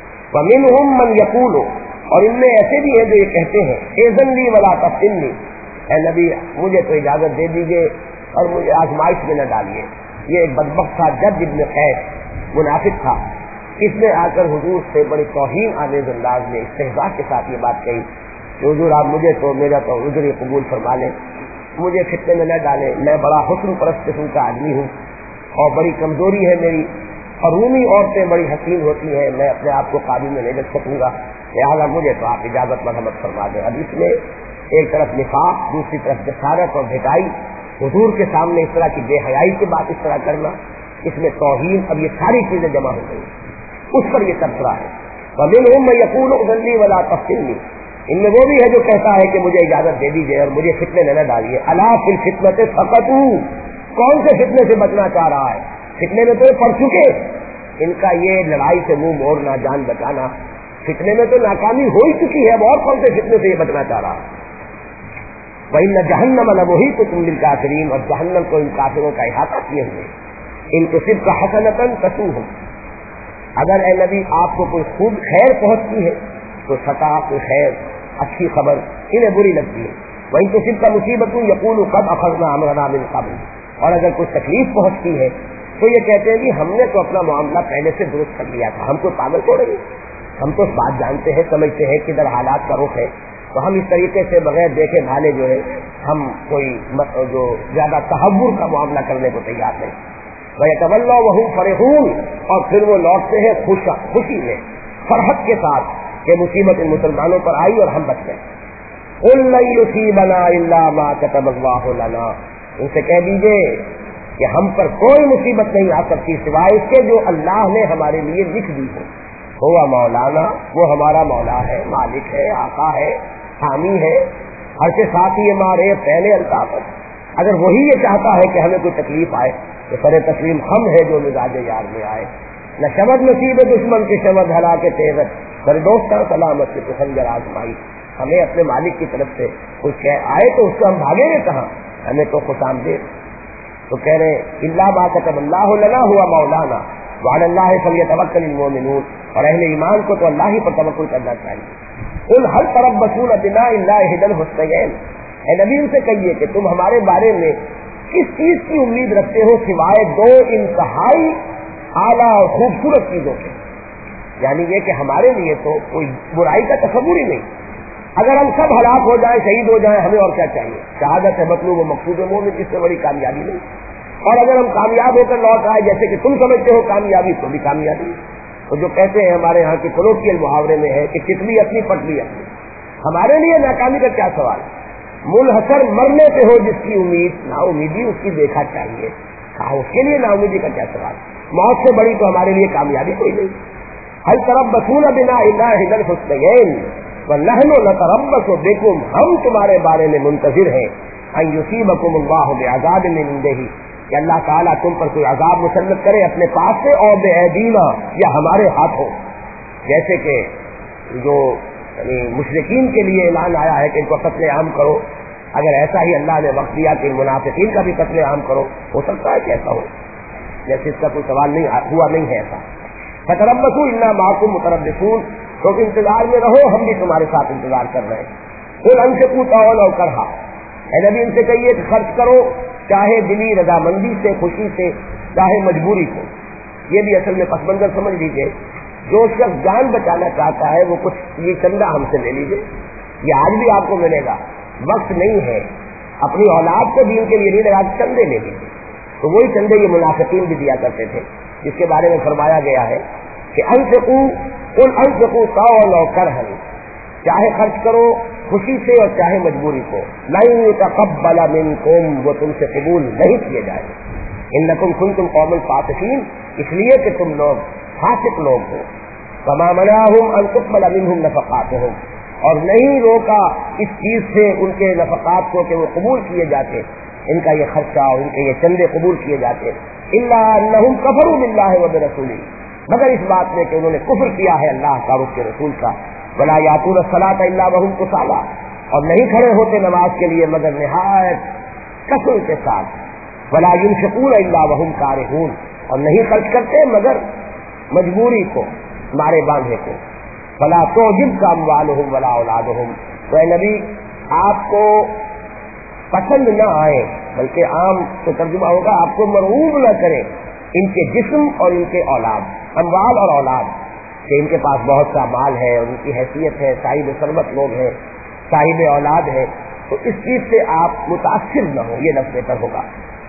वमिनहुम मन यक़ूलु, और इनमें ऐसे भी हैं जो ये कहते हैं, इज़्न ली वला तफ्तिननी, ऐ नबी मुझे तो इजाजत दे दीजिए और मुझे आजमाइश में न डालिए। ये एक बदबख्त था, जद इब्न कैस, मुनाफिक था, इसने आकर हुजूर से बड़ी तौहीन आमेज़ अंदाज में इस्तेहज़ा के साथ ये बात कही कि हुजूर आप मुझे तो मेरा तो उज़्र कबूल फरमा लें, मुझे फितने में न डालें, मैं बड़ा हुस्न परस्त किस्म का आदमी हूँ और बड़ी कमजोरी है मेरी, और रूमी औरतें बड़ी हसीन होती हैं, मैं अपने आप को काबू में नहीं रख सकूंगा, लिहाजा मुझे तो आप इजाजत मरहमत फरमा दें। अब इसमें एक तरफ निफाक, दूसरी तरफ जसारत और भिटाई, हुजूर के सामने इस तरह की बेहयाई की बात इस तरह करना, इसमें तौहीन, अब ये सारी चीजें जमा हो गई, उस पर ये तबसरा है। वमिनहुम मन यक़ूलु उज़्नी वला तफ्तिननी, इनमें वो भी है जो कहता है कि मुझे इजाजत दे दीजिए और मुझे फितने में न डालिए। अला फिल फितनते फ़क़तू, कौन से फितने से बचना चाह रहा है, फितने में तो पड़ चुके, इनका ये लड़ाई से मुंह मोड़ना, जान बचाना, फितने में तो नाकामी हो ही चुकी है, अब और कौन से फितने से ये बचना चाह रहा है। वइन्न जहन्नम लमुहीतुम बिल-काफ़िरीन, और जहन्नम को इन काफिरों का इहाता किए हुए। इन तुसिबका हसनतन तसूहुम, अगर ए नबी आपको कोई खूब खैर पहुंचती है तो सका कोई खैर अच्छी खबर इन्हें बुरी लगती है। वहीं तुसिबका मुसीबतुन यक़ूलु क़द अख़ज़ना अमरना मिन क़ब्ल, और अगर कोई तकलीफ पहुंचती है तो ये कहते हैं कि हमने तो अपना मामला पहले से दुरुस्त कर लिया था, हमको पागल हो रही, हम तो बात जानते हैं, समझते हैं किधर हालात का रुख है, तो हम इस तरीके से बगैर देखे भाले जो है हम कोई जो ज्यादा तहव्वुर का मामला करने को तैयार नहीं। वयतवल्लौ वहुम फरिहून, और फिर वो लौटते हैं खुशी में, फरहत के साथ कि मुसीबत इन मुसलमानों पर आई और हम बच गए। कुल लन युसीबना इल्ला मा कतबल्लाहु लना, उनसे कह दीजिए कि हम पर कोई मुसीबत नहीं आ सकती सिवाय इसके जो अल्लाह ने हमारे लिए लिख दी है। हुआ मौलाना, वो हमारा मौला है, मालिक है, आका है, हामी है, हर के साथ ही हमारे पहले अल्ताफ। अगर वही ये चाहता है कि हमें कोई तकलीफ आए तो सरे तस्लीम हम है जो मिजाज यार में आए। न शबद नसीब दुश्मन के शबद हला के तेजत, पर दोस्ता सलामत के तो खंजर आजमाई। ہمیں اپنے مالک کی طرف سے کچھ آئے تو اس کو ہم بھاگیں گے کہاں, ہمیں تو خوش آمدید. تو کہہ رہے الا ما كتب اللہ لنا هو مولانا وعلى الله فليتوكل المؤمنون, اور اہل ایمان کو تو اللہ ہی پر توکل کرنا چاہیے. قل هل تربصون بنا الا احدى الحسنيين, اے نبی ان سے کہیے کہ تم ہمارے بارے میں کس چیز کی امید رکھتے ہو سوائے دو انتہائی اعلیٰ اور خوبصورت چیزوں کے, یعنی یہ کہ ہمارے لیے تو کوئی برائی کا تصور ہی نہیں. اگر ہم سب ہلاک ہو جائیں, شہید ہو جائیں, ہمیں اور کیا چاہیے؟ شہادت ہے مطلوب و مقصود مومن, اس سے بڑی کامیابی نہیں. اور اگر ہم کامیاب ہو کر لوٹ آئے جیسے کہ تم سمجھتے ہو کامیابی, تو بھی کامیابی. تو جو کہتے ہیں ہمارے ہاں کے کولوکیل محاورے میں ہے کہ کتنی اپنی پٹلی اپنی, ہمارے لیے ناکامی کا کیا سوال؟ منحصر مرنے پہ ہو جس کی امید, نا امیدی اس کی دیکھا چاہیے. اس کے لیے نا امیدی کا کیا سوال؟ موت سے بڑی تو ہمارے لیے کامیابی کوئی نہیں. ہل تربصون بنا الا احدى الحسنيين ونحن نتربص بكم, ہم تمہارے بارے میں منتظر ہیں ان يصيبكم الله بعذاب من عنده, کہ اللہ تعالیٰ تم پر کوئی عذاب مسلط کرے اپنے پاس سے, اور بأيدينا, یا ہمارے ہاتھوں. جیسے کہ جو مشرکین کے لیے اعلان آیا ہے کہ ان کو قتل عام کرو, اگر ایسا ہی اللہ نے وقت دیا کہ منافقین کا بھی قتل عام کرو, ہو سکتا ہے کہ ایسا ہو, جیسے اس کا کوئی سوال نہیں ہوا نہیں ہے ایسا. فتربصوا انا معكم متربصون, تو انتظار میں رہو, ہم بھی تمہارے ساتھ انتظار کر رہے ہیں. قل انفقوا طوعا او کرها, اے نبی ان سے کہیے کہ خرچ کرو چاہے دلی رضامندی سے, خوشی سے, چاہے مجبوری سے. یہ بھی اصل میں پس منظر سمجھ لیجیے. جو شخص جان بچانا چاہتا ہے وہ کچھ یہ چندہ ہم سے لے لیجیے, یہ آج بھی آپ کو ملے گا. وقت نہیں ہے اپنی اولاد کو دین کے لیے نہیں لگا, چندے لے لیجیے. تو وہی چندے یہ منافقین بھی دیا کرتے تھے, جس کے بارے میں فرمایا گیا ہے کہ انفقوا قل انفقوا طوعا او کرها, چاہے خرچ کرو خوشی سے اور چاہے مجبوری کو. لن يتقبل منکم, وہ تم سے قبول نہیں کیے جائیں. انکم کنتم قوما فاسقین, اس لیے کہ تم لوگ فاسق لوگ ہو. وما منعهم ان تقبل منهم نفقاتهم, اور نہیں روکا اس چیز سے ان کے نفقات کو کہ وہ قبول کیے جاتے, ان کا یہ خرچہ اور ان کے یہ چندے قبول کیے جاتے. الا انهم كفروا بالله وبرسوله, مگر اس بات میں کہ انہوں نے کفر کیا ہے اللہ کا, اس کے رسول کا. ولا یاتون الصلاۃ الا وهم کسالى, اور نہیں کھڑے ہوتے نماز کے لیے مگر نہایت کسل کے ساتھ. ولا ينفقون الا وهم کارهون, اور نہیں خرچ کرتے مگر مجبوری کو, مارے باندھے کو. فلا تعجبك اموالهم ولا اولادهم, تو اے نبی آپ کو پسند نہ آئے, بلکہ عام تو ترجمہ ہوگا آپ کو مرعوب نہ کرے ان کے جسم اور ان کے اولاد, اموال اور اولاد, کہ ان کے پاس بہت سا مال ہے اور ان کی حیثیت ہے, صاحب ثروت لوگ ہیں, صاحب اولاد ہے, تو اس چیز سے آپ متاثر نہ ہو, یہ لفظ بہتر ہوگا.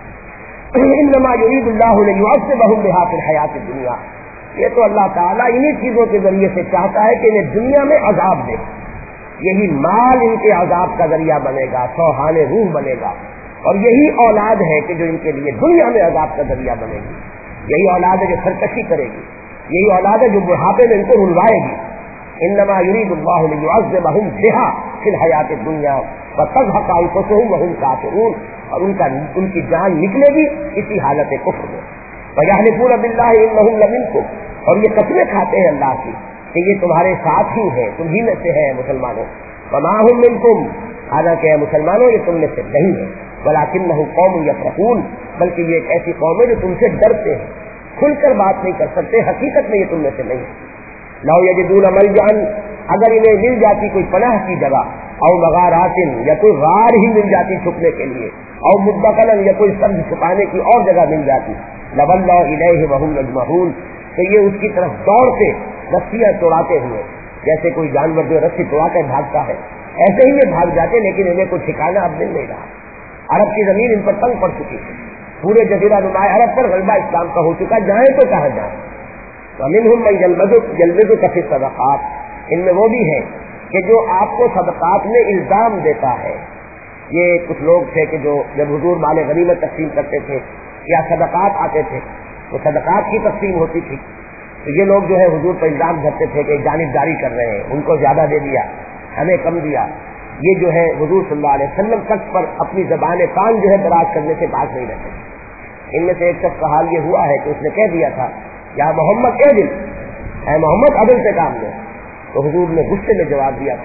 انما يريد الله ليعذبهم بها في الحیات الدنیا, یہ تو اللہ تعالیٰ انہی چیزوں کے ذریعے سے چاہتا ہے کہ انہیں دنیا میں عذاب دے. یہی مال ان کے عذاب کا ذریعہ بنے گا, سوہان روح بنے گا, اور یہی اولاد ہے کہ جو ان کے لیے دنیا میں عذاب کا ذریعہ بنے گی. یہی اولاد ہے جو سرکشی کرے گی, یہی اولاد ہے جو بڑھاپے میں ان کو رلوائے گی. انما يريد الله ليعذبهم بها في الحیات الدنیا وتزهق انفسهم وهم کافرون, اور ان کی جان نکلے گی اسی حالت کفر میں. ويحلفون بالله انهم لمنكم, اور یہ قسمیں کھاتے ہیں اللہ کی کہ یہ تمہارے ساتھ ہی ہیں, تم ہی میں سے ہیں مسلمانوں. وما هم منكم, حالانکہ مسلمانوں یہ تم میں سے نہیں ہے. ولكنهم قوم يفرحون, بلکہ یہ ایک ایسی قوم ہے جو تم سے ڈرتے ہیں, کھل کر بات نہیں کر سکتے, حقیقت میں یہ تم میں سے نہیں ہے. لو یجدون ملجأ, اگر انہیں مل جاتی کوئی پناہ کی جگہ, او مغارات, یا کوئی غار ہی مل جاتی چھپنے کے لیے, او مدخلا, یا کوئی سبز چھپانے کی اور جگہ مل جاتی, لولوا الیہ وهم یجمعون, تو یہ اس کی طرف دوڑتے رسیاں توڑاتے ہوئے, جیسے کوئی جانور جو رسی توڑا کر بھاگتا ہے ایسے ہی یہ بھاگ جاتے, لیکن انہیں کوئی ٹھکانا اب مل نہیں رہا. عرب کی زمین ان پر تنگ پڑ چکی ہے, پورے جزیرہ نما عرب پر غلبہ اسلام کا ہو چکا, جائیں تو کہاں جائیں. ومنهم من يلمزك في الصدقات, ان میں وہ بھی ہیں کہ جو آپ کو صدقات میں الزام دیتا ہے. یہ کچھ لوگ تھے کہ جو جب حضور مال غنیمت تقسیم کرتے تھے یا صدقات آتے تھے تو صدقات کی تقسیم ہوتی تھی, تو یہ لوگ جو ہے حضور پر الزام دھرتے تھے کہ جانبداری کر رہے ہیں, ان کو زیادہ دے دیا, ہمیں کم دیا. یہ جو ہے حضور صلی اللہ علیہ وسلم تک پر اپنی زبان کان جو ہے دراز کرنے سے باز نہیں رہتے. ان میں سے ایک شخص کا حال یہ ہوا ہے کہ اس نے کہہ دیا تھا یا محمد اے دل, اے محمد عدل سے کام لو, تو حضور نے غصے میں جواب دیا تھا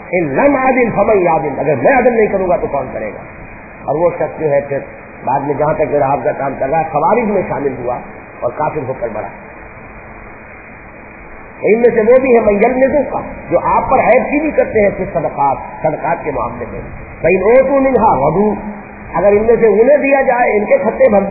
ان لم عادل فمن یعدل، اگر میں عدل نہیں کروں گا تو کون کرے گا. اور وہ شخص جو ہے پھر بعد میں جہاں تک میرا حافظہ کام کر رہا ہے خوارج میں شامل ہوا اور کافر ہو کر بڑھا. ان میں سے وہ بھی ہے من یلمزو کا جو آپ پر عیب کی بھی کرتے ہیں پھر صدقات کے معاملے میں. فإن اوتوا منها رضوا، اگر ان میں سے انہیں دیا جائے ان کے کھتے بھر.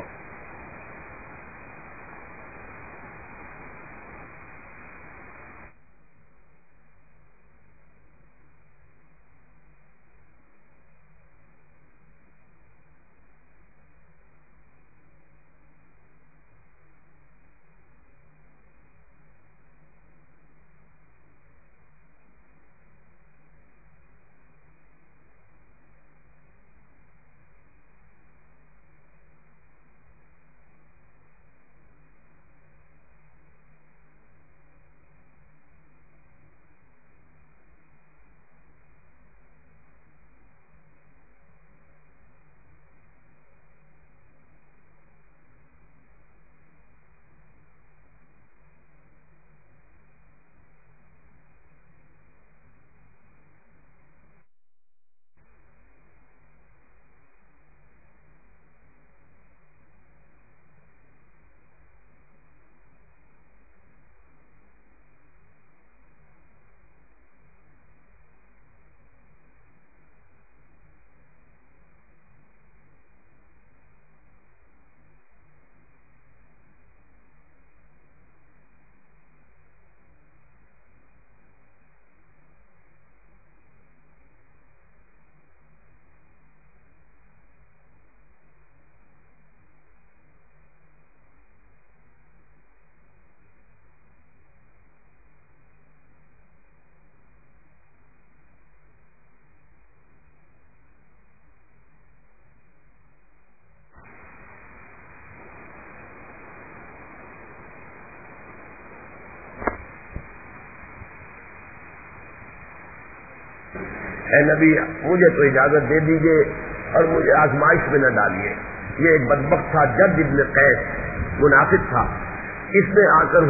اے نبی مجھے تو اجازت دے دیجیے اور مجھے آزمائش میں نہ ڈالیے. یہ ایک بدبخت تھا جد ابن قیس، منافق تھا. اس نے آ کر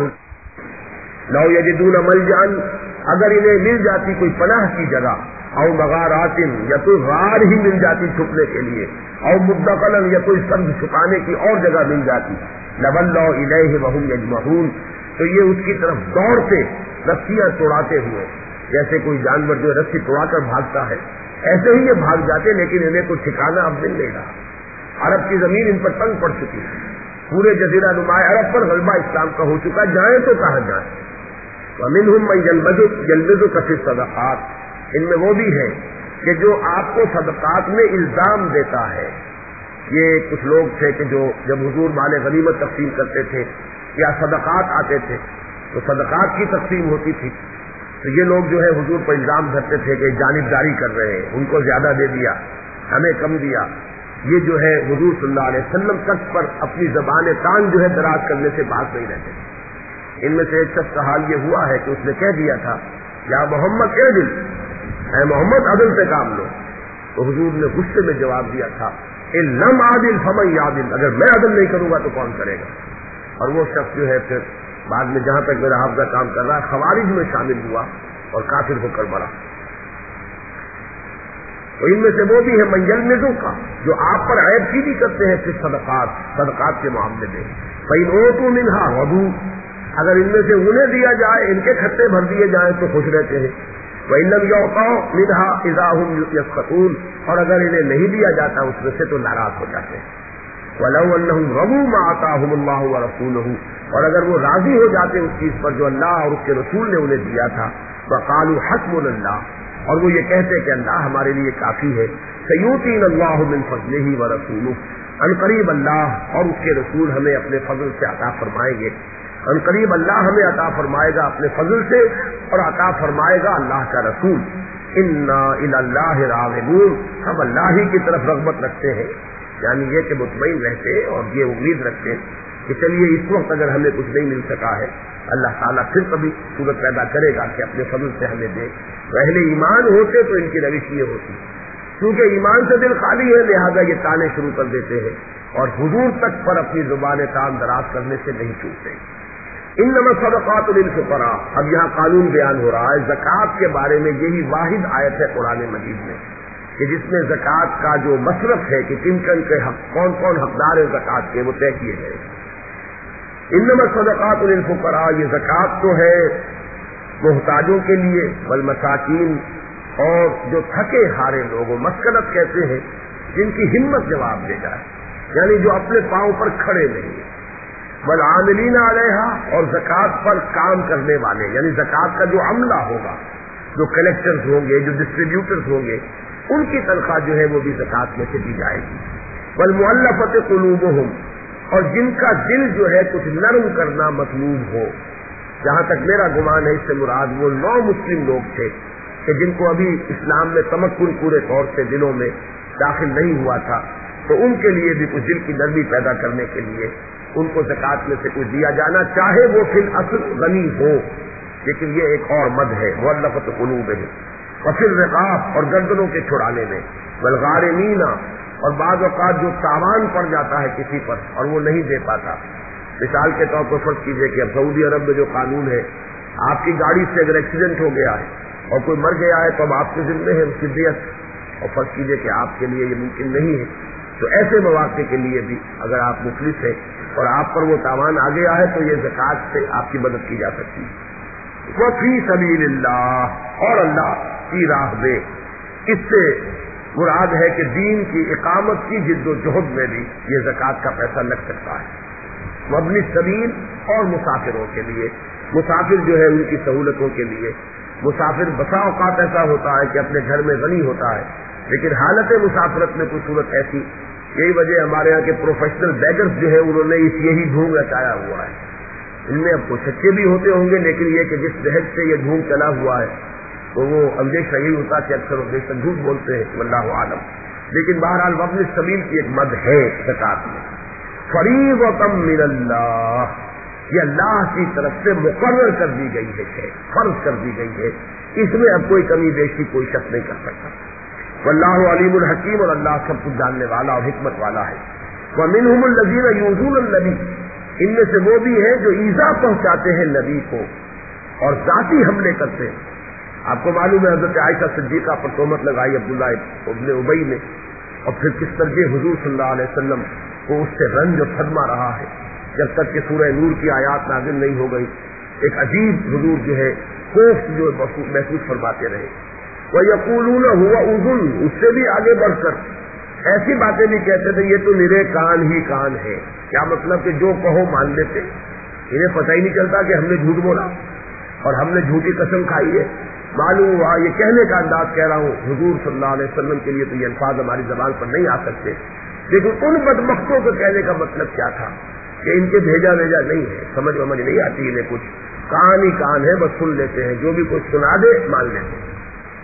لو یجدون ملجأ، اگر انہیں مل جاتی کوئی پناہ کی جگہ، او مغارات یا کوئی غار ہی مل جاتی چھپنے کے لیے، او مدخلا یا کوئی سرد چھپانے کی اور جگہ مل جاتی، لولوا الیہ وہم یجمعون، تو یہ اس کی طرف دوڑتے رسیاں توڑاتے ہوئے، جیسے کوئی جانور جو رسی توڑا کر بھاگتا ہے ایسے ہی یہ بھاگ جاتے، لیکن انہیں کوئی ٹھکانا اب مل نہیں رہا. عرب کی زمین ان پر تنگ پڑ چکی ہے، پورے جزیرہ نما عرب پر غلبہ اسلام کا ہو چکا، جائیں تو کہاں جائیں. ومنہم من یلمزک فی الصدقات، ان میں وہ بھی ہے کہ جو آپ کو صدقات میں الزام دیتا ہے. یہ کچھ لوگ تھے کہ جو جب حضور مال غنیمت تقسیم کرتے تھے یا صدقات آتے تھے تو صدقات کی تقسیم ہوتی تھی، تو یہ لوگ جو ہے حضور پر الزام دھرتے تھے کہ جانبداری کر رہے ہیں، ان کو زیادہ دے دیا ہمیں کم دیا. یہ جو ہے حضور صلی اللہ علیہ وسلم تک پر اپنی زبان تان جو ہے دراز کرنے سے باز نہیں رہتے. ان میں سے ایک شخص کا حال یہ ہوا ہے کہ اس نے کہہ دیا تھا یا محمد اعدل، اے محمد عدل سے کام لو. تو حضور نے غصے میں جواب دیا تھا ان لم عادل فمن یعدل، اگر میں عدل نہیں کروں گا تو کون کرے گا. اور وہ شخص جو ہے پھر بعد میں جہاں تک میرا حافظہ کام کر رہا ہے خوارج میں شامل ہوا اور کافر ہو کر بڑھا. تو ان میں سے وہ بھی ہے من یلمزو کا جو آپ پر عیب کی بھی کرتے ہیں پھر صدقات کے معاملے میں. فإن اوتوا منها رضوا، اگر ان میں سے انہیں دیا جائے ان کے کھتے بھر دیے جائیں تو خوش رہتے ہیں. وإن لم يعطوا منها إذا هم يسخطون، اور اگر انہیں نہیں دیا جاتا اس میں سے تو ناراض ہو جاتے ہیں. وَلَوْ أَنَّهُمْ رَضُوا مَا آتَاهُمُ اللَّهُ وَرَسُولُهُ، اور اگر وہ راضی ہو جاتے اس چیز پر جو اللہ اور اس کے رسول نے انہیں دیا تھا، وَقَالُوا حَسْبُنَا اللَّهُ، اور وہ یہ کہتے کہ اللہ ہمارے لیے کافی ہے. سَيُؤْتِينَا اللَّهُ مِنْ فَضْلِهِ وَرَسُولُهُ، ان قریب اللہ اور اس کے رسول ہمیں اپنے فضل سے عطا فرمائیں گے. ان قریب اللہ ہمیں عطا فرمائے گا اپنے فضل سے، اور عطا فرمائے گا اللہ کا رسول. اِنَّا إِلَى اللَّهِ رَاغِبُونَ، ہم اللہ ہی کی طرف رغبت رکھتے ہیں، یعنی یہ کہ مطمئن رہتے اور یہ امید رکھتے کہ چلیے اس وقت اگر ہمیں کچھ نہیں مل سکا ہے اللہ تعالیٰ پھر کبھی صورت پیدا کرے گا کہ اپنے فضل سے ہمیں دے. پہلے ایمان ہوتے تو ان کی روش یہ ہوتی، کیونکہ ایمان سے دل خالی ہے لہذا یہ تانے شروع کر دیتے ہیں اور حضور تک پر اپنی زبان تان دراز کرنے سے نہیں چوکتے. انما الصدقات للفقراء، اب یہاں قانون بیان ہو رہا ہے زکوٰۃ کے بارے میں. یہی واحد آیت ہے قرآن مجید میں کہ جس میں زکوٰۃ کا جو مصرف ہے کہ کن کن کے حق، کون کون حقدار ہیں زکوٰۃ کے، وہ طے کیے گئے. انما الصدقات للفقراء، یہ زکوٰۃ تو ہے محتاجوں کے لیے، والمساکین، اور جو تھکے ہارے لوگ، مسکنت کہتے ہیں جن کی ہمت جواب دے جائے، یعنی جو اپنے پاؤں پر کھڑے نہیں ہیں. والعاملین علیہا، اور زکوٰۃ پر کام کرنے والے، یعنی زکوٰۃ کا جو عملہ ہوگا، جو کلیکٹرز ہوں گے، جو ڈسٹریبیوٹرز ہوں گے، ان کی تنخواہ جو ہے وہ بھی زکوٰۃ میں سے دی جائے گی. والمؤلفۃ قلوبہم، اور جن کا دل جو ہے کچھ نرم کرنا مطلوب ہو. جہاں تک میرا گمان ہے اس سے مراد وہ 9 مسلم لوگ تھے کہ جن کو ابھی اسلام میں تمکن پورے طور سے دلوں میں داخل نہیں ہوا تھا، تو ان کے لیے بھی کچھ دل کی نرمی پیدا کرنے کے لیے ان کو زکوٰۃ میں سے کچھ دیا جانا، چاہے وہ فی الاصل غنی ہو. لیکن یہ ایک اور مد ہے، مؤلفۃ قلوبہم، وفی الرقاب، اور گردنوں کے چھڑانے میں، والغارمین، اور بعض اوقات جو تاوان پڑ جاتا ہے کسی پر اور وہ نہیں دے پاتا. مثال کے طور پر فرض کیجئے کہ اب سعودی عرب میں جو قانون ہے، آپ کی گاڑی سے اگر ایکسیڈنٹ ہو گیا ہے اور کوئی مر گیا ہے تو اب آپ کے ذمہ ہے اس کی دیت، اور فرض کیجئے کہ آپ کے لیے یہ ممکن نہیں ہے، تو ایسے مواقع کے لیے بھی اگر آپ مفلس ہیں اور آپ پر وہ تاوان آ گیا ہے تو یہ زکوٰۃ سے آپ کی مدد کی جا سکتی ہے. وفی سبیل اللہ، اور اللہ کی راہ میں. اس سے مراد ہے کہ دین کی اقامت کی جد و جہد میں بھی یہ زکوٰۃ کا پیسہ لگ سکتا ہے. وابن السبیل، اور مسافروں کے لیے، مسافر جو ہے ان کی سہولتوں کے لیے. مسافر بسا اوقات ایسا ہوتا ہے کہ اپنے گھر میں غنی ہوتا ہے لیکن حالت مسافرت میں کوئی صورت ایسی. یہی وجہ ہمارے یہاں کے پروفیشنل بیگرز جو ہے انہوں نے یہی ڈھونگ رچایا ہوا ہے. ان میں اب کچھ سچے بھی ہوتے ہوں گے، لیکن یہ کہ جس جہد سے یہ ڈھونگ چلا ہوا ہے تو وہ اندیشہ یہی ہوتا کہ اکثر و بیشتر جھوٹ بولتے ہیں، واللہ عالم. لیکن بہرحال وابن السبیل کی ایک مد ہے زکوٰۃ میں. فریضۃ من اللہ، یہ اللہ کی طرف سے مقرر کر دی گئی ہے، فرض کر دی گئی ہے، اس میں اب کوئی کمی بیشی کوئی شک نہیں کر سکتا. واللہ علیم الحکیم، اور اللہ سب کچھ جاننے والا اور حکمت والا ہے. ومنہم الذین یؤذون النبی، ان میں سے وہ بھی ہیں جو ایذا پہنچاتے ہیں نبی کو اور ذاتی حملے کرتے ہیں. آپ کو معلوم ہے حضرت عائشہ صدیقہ پر تہمت لگائی عبداللہ ابن ابی نے، اور پھر کس طرح حضور صلی اللہ علیہ وسلم کو اس سے رنج اور صدمہ رہا ہے جب تک کہ سورہ نور کی آیات نازل نہیں ہو گئی. ایک عجیب حضور جو ہے خوف جو محسوس فرماتے رہے. وَيَقُولُونَ هُوَ أُذُنٌ، اس سے بھی آگے بڑھ کر ایسی باتیں بھی کہتے تھے یہ تو نرے کان ہی کان ہے. کیا مطلب کہ جو کہو مان لیتے، انہیں پتہ ہی نہیں چلتا کہ ہم نے جھوٹ بولا اور ہم نے جھوٹی قسم کھائی ہے. معلوم ہوا یہ کہنے کا انداز کہہ رہا ہوں، حضور صلی اللہ علیہ وسلم کے لیے تو یہ الفاظ ہماری زبان پر نہیں آ سکتے، لیکن ان بدبختوں کو کہنے کا مطلب کیا تھا کہ ان کے بھیجا نہیں ہے، سمجھ نہیں آتی انہیں، کچھ کان ہی کان ہے، بس سن لیتے ہیں، جو بھی کچھ سنا دے مان لیتے ہیں.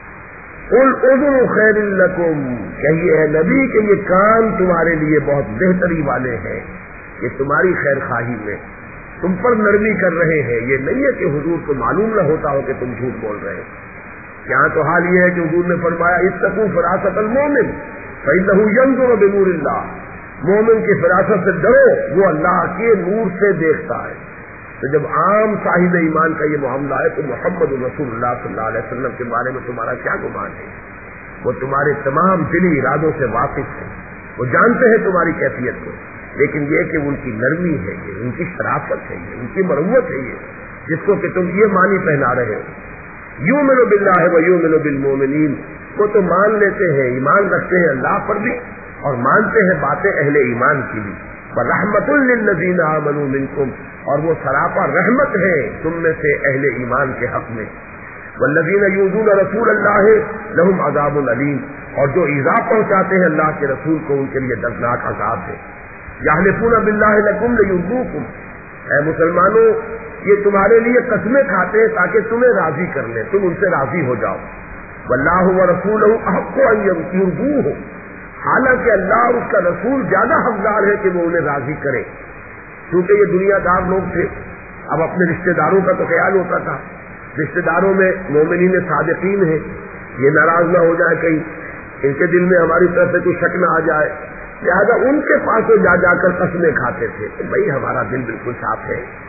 قل اذن خیر لکم، کہیے ہے نبی کہ یہ کان تمہارے لیے بہت بہتری والے ہیں، یہ تمہاری خیر خواہی میں تم پر نرمی کر رہے ہیں. یہ نہیں ہے کہ حضور کو معلوم نہ ہوتا ہو کہ تم جھوٹ بول رہے ہیں. یہاں تو حال یہ ہے کہ حضور نے فرمایا اتقوا فراست المومن فإنه ينظر بنور اللہ، مومن کی فراست سے ڈرو، وہ اللہ کے نور سے دیکھتا ہے. تو جب عام صاحب ایمان کا یہ معاملہ ہے تو محمد رسول اللہ صلی اللہ علیہ وسلم کے بارے میں تمہارا کیا گمان ہے؟ وہ تمہارے تمام دلی ارادوں سے واقف ہے، وہ جانتے ہیں تمہاری کیفیت کو، لیکن یہ کہ ان کی نرمی ہے، یہ ان کی شرافت ہے، یہ ان کی مروت ہے، یہ جس کو کہ تم یہ معنی پہنا رہے ہو. یؤمن باللہ ویؤمن بالمؤمنین، وہ تو مان لیتے ہیں، ایمان رکھتے ہیں اللہ پر بھی اور مانتے ہیں باتیں اہل ایمان کی بھی. ورحمۃ للذین آمنوا منکم، اور وہ سراپا رحمت ہے تم میں سے اہل ایمان کے حق میں. والذین یؤذون رسول اللہ لہم عذاب علیم، اور جو ایذا پہنچاتے ہیں اللہ کے رسول کو ان کے لیے دردناک عذاب ہے. یحلفون باللہ لکم لیرضوکم، اے مسلمانوں یہ تمہارے لیے قسمیں کھاتے ہیں تاکہ تمہیں راضی کر لیں، تم ان سے راضی ہو جاؤ. واللہ ورسولہ احق ان یرضوہ، حالانکہ اللہ اور اس کا رسول زیادہ حقدار ہے کہ وہ انہیں راضی کرے. کیونکہ یہ دنیا دار لوگ تھے، اب اپنے رشتہ داروں کا تو خیال ہوتا تھا، رشتہ داروں میں مومنین صادقین ہیں، یہ ناراض نہ ہو جائے کہیں، ان کے دل میں ہماری طرف سے کوئی شک نہ آ جائے، لہذا ان کے پاس جا کر قسمیں کھاتے تھے کہ بھائی ہمارا دل بالکل صاف ہے،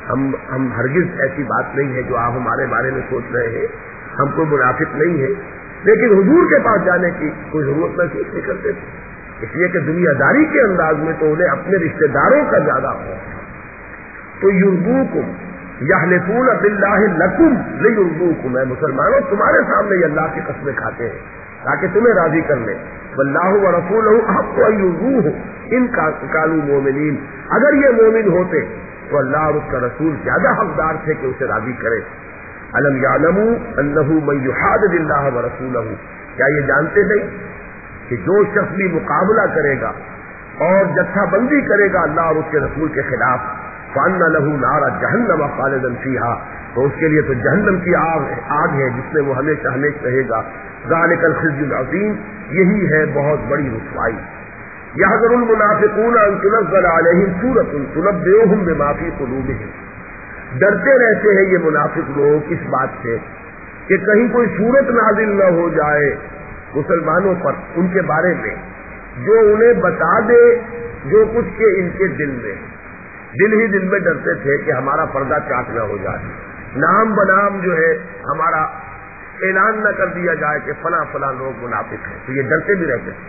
ہم ہرگز ایسی بات نہیں ہے جو آپ ہمارے بارے میں سوچ رہے ہیں، ہم کوئی منافق نہیں ہے، لیکن حضور کے پاس جانے کی کوئی ضرورت محسوس نہیں کرتے تھے، اس لیے کہ دنیا داری کے انداز میں تو انہیں اپنے رشتہ داروں کا زیادہ ہو. تو یرضوکم یحلفون باللہ لکم لیرضوکم، اے مسلمانوں تمہارے سامنے یہ اللہ کی قسمیں کھاتے ہیں تاکہ تمہیں راضی کر لیں. واللہ ورسولہ احق ان یرضوہ ان کانوا مؤمنین، اگر یہ مومن ہوتے تو اللہ اور اس کا رسول زیادہ حقدار تھے کہ اسے راضی کرے. الم یعلموا انہ من یحادد اللہ ورسولہ، کیا یہ جانتے نہیں کہ جو شخص بھی مقابلہ کرے گا اور جتھا بندی کرے گا اللہ اور اس کے رسول کے خلاف، فان لہ نار جہنم خالدا فیہا، تو اس کے لیے تو جہنم کی آگ ہے جس میں وہ ہمیشہ ہمیشہ رہے گا. ذالک الخزي العظیم، یہی ہے بہت بڑی رسوائی. یحذر المنافقون ان تنزل علیہم سورۃ تنبئہم بما فی قلوبہم، ڈرتے رہتے ہیں یہ منافق لوگ اس بات سے کہ کہیں کوئی سورت نازل نہ ہو جائے مسلمانوں پر ان کے بارے میں جو انہیں بتا دے جو کچھ کہ ان کے دل میں، دل ہی دل میں ڈرتے تھے کہ ہمارا پردہ چاک نہ ہو جائے، نام بنام جو ہے ہمارا اعلان نہ کر دیا جائے کہ فلاں فلاں لوگ منافق ہیں، تو یہ ڈرتے بھی رہتے تھے.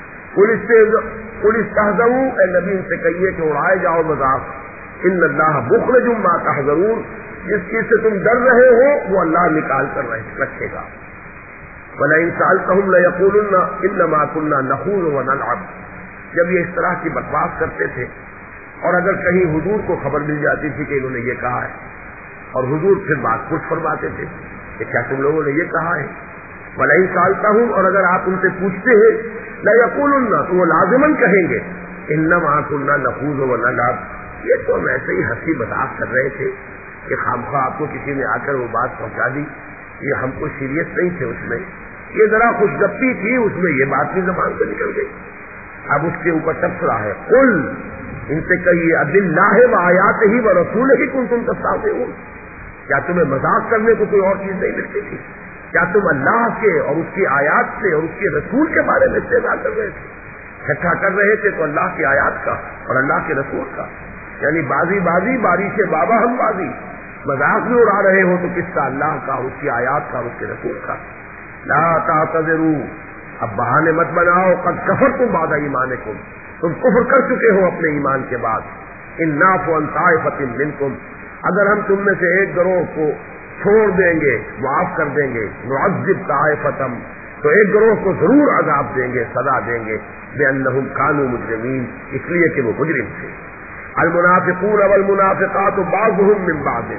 پولیس تحذروا، اے نبی ان سے کہیے کہ اڑائے جاؤ مذاق، ان اللہ مخرج ما تحذرون، جس چیز سے تم ڈر رہے ہو وہ اللہ نکال کر رکھے گا. وَلَئِن سَأَلْتَهُمْ لَيَقُولُنَّ إِنَّمَا كُنَّا نَخُوضُ وَنَلْعَبُ، جب یہ اس طرح کی بکواس کرتے تھے اور اگر کہیں حضور کو خبر مل جاتی تھی کہ انہوں نے یہ کہا ہے اور حضور پھر بات کچھ فرماتے تھے کہ کیا تم لوگوں نے یہ کہا ہے. وَلَئِن سَأَلْتَهُمْ، اور اگر آپ ان سے پوچھتے ہیں لَيَقُولُنَّ، تو وہ لازماً کہیں گے إِنَّمَا كُنَّا نَخُوضُ وَنَلْعَبُ، یہ تو ہم ایسے ہی ہنسی مذاق کر رہے تھے کہ خامخواہ آپ کو کسی نے آ کر وہ بات پہنچا دی، یہ ہم کو سیریس نہیں تھے اس میں، یہ ذرا خوش گپی تھی، اس میں یہ بات بھی زبان سے نکل گئی. اب اس کے اوپر تبصرہ ہے، قل، ان سے کہیے اباللہ وآیاتہ ورسولہ کنتم تستہزئون، کیا تمہیں مذاق کرنے کو کوئی اور چیز نہیں ملتی تھی؟ کیا تم اللہ کے اور اس کی آیات سے اور اس کے رسول کے بارے میں استہزاء کر رہے تھے؟ اکٹھا کر رہے تھے تو اللہ کی آیات کا اور اللہ کے رسول کا، یعنی بازی بارش بابا ہم بازی، مذاق بھی اڑا رہے ہو تو کس کا؟ اللہ کا اور اس کی آیات کا اور اس کے رسول کا. لا تعتذروا، اب بہانے مت بناؤ، قد کفرتم بعد ایمانکم، تم کفر کر چکے ہو اپنے ایمان کے بعد. ان نعفو عن طائفۃ منکم، اگر ہم تم میں سے ایک گروہ کو چھوڑ دیں گے، معاف کر دیں گے، نعذب طائفۃ، تو ایک گروہ کو ضرور عذاب دیں گے، سزا دیں گے، بأنہم کانوا مجرمین، اس لیے کہ وہ مجرم تھے. المنافقون والمنافقات بعضهم من بعض،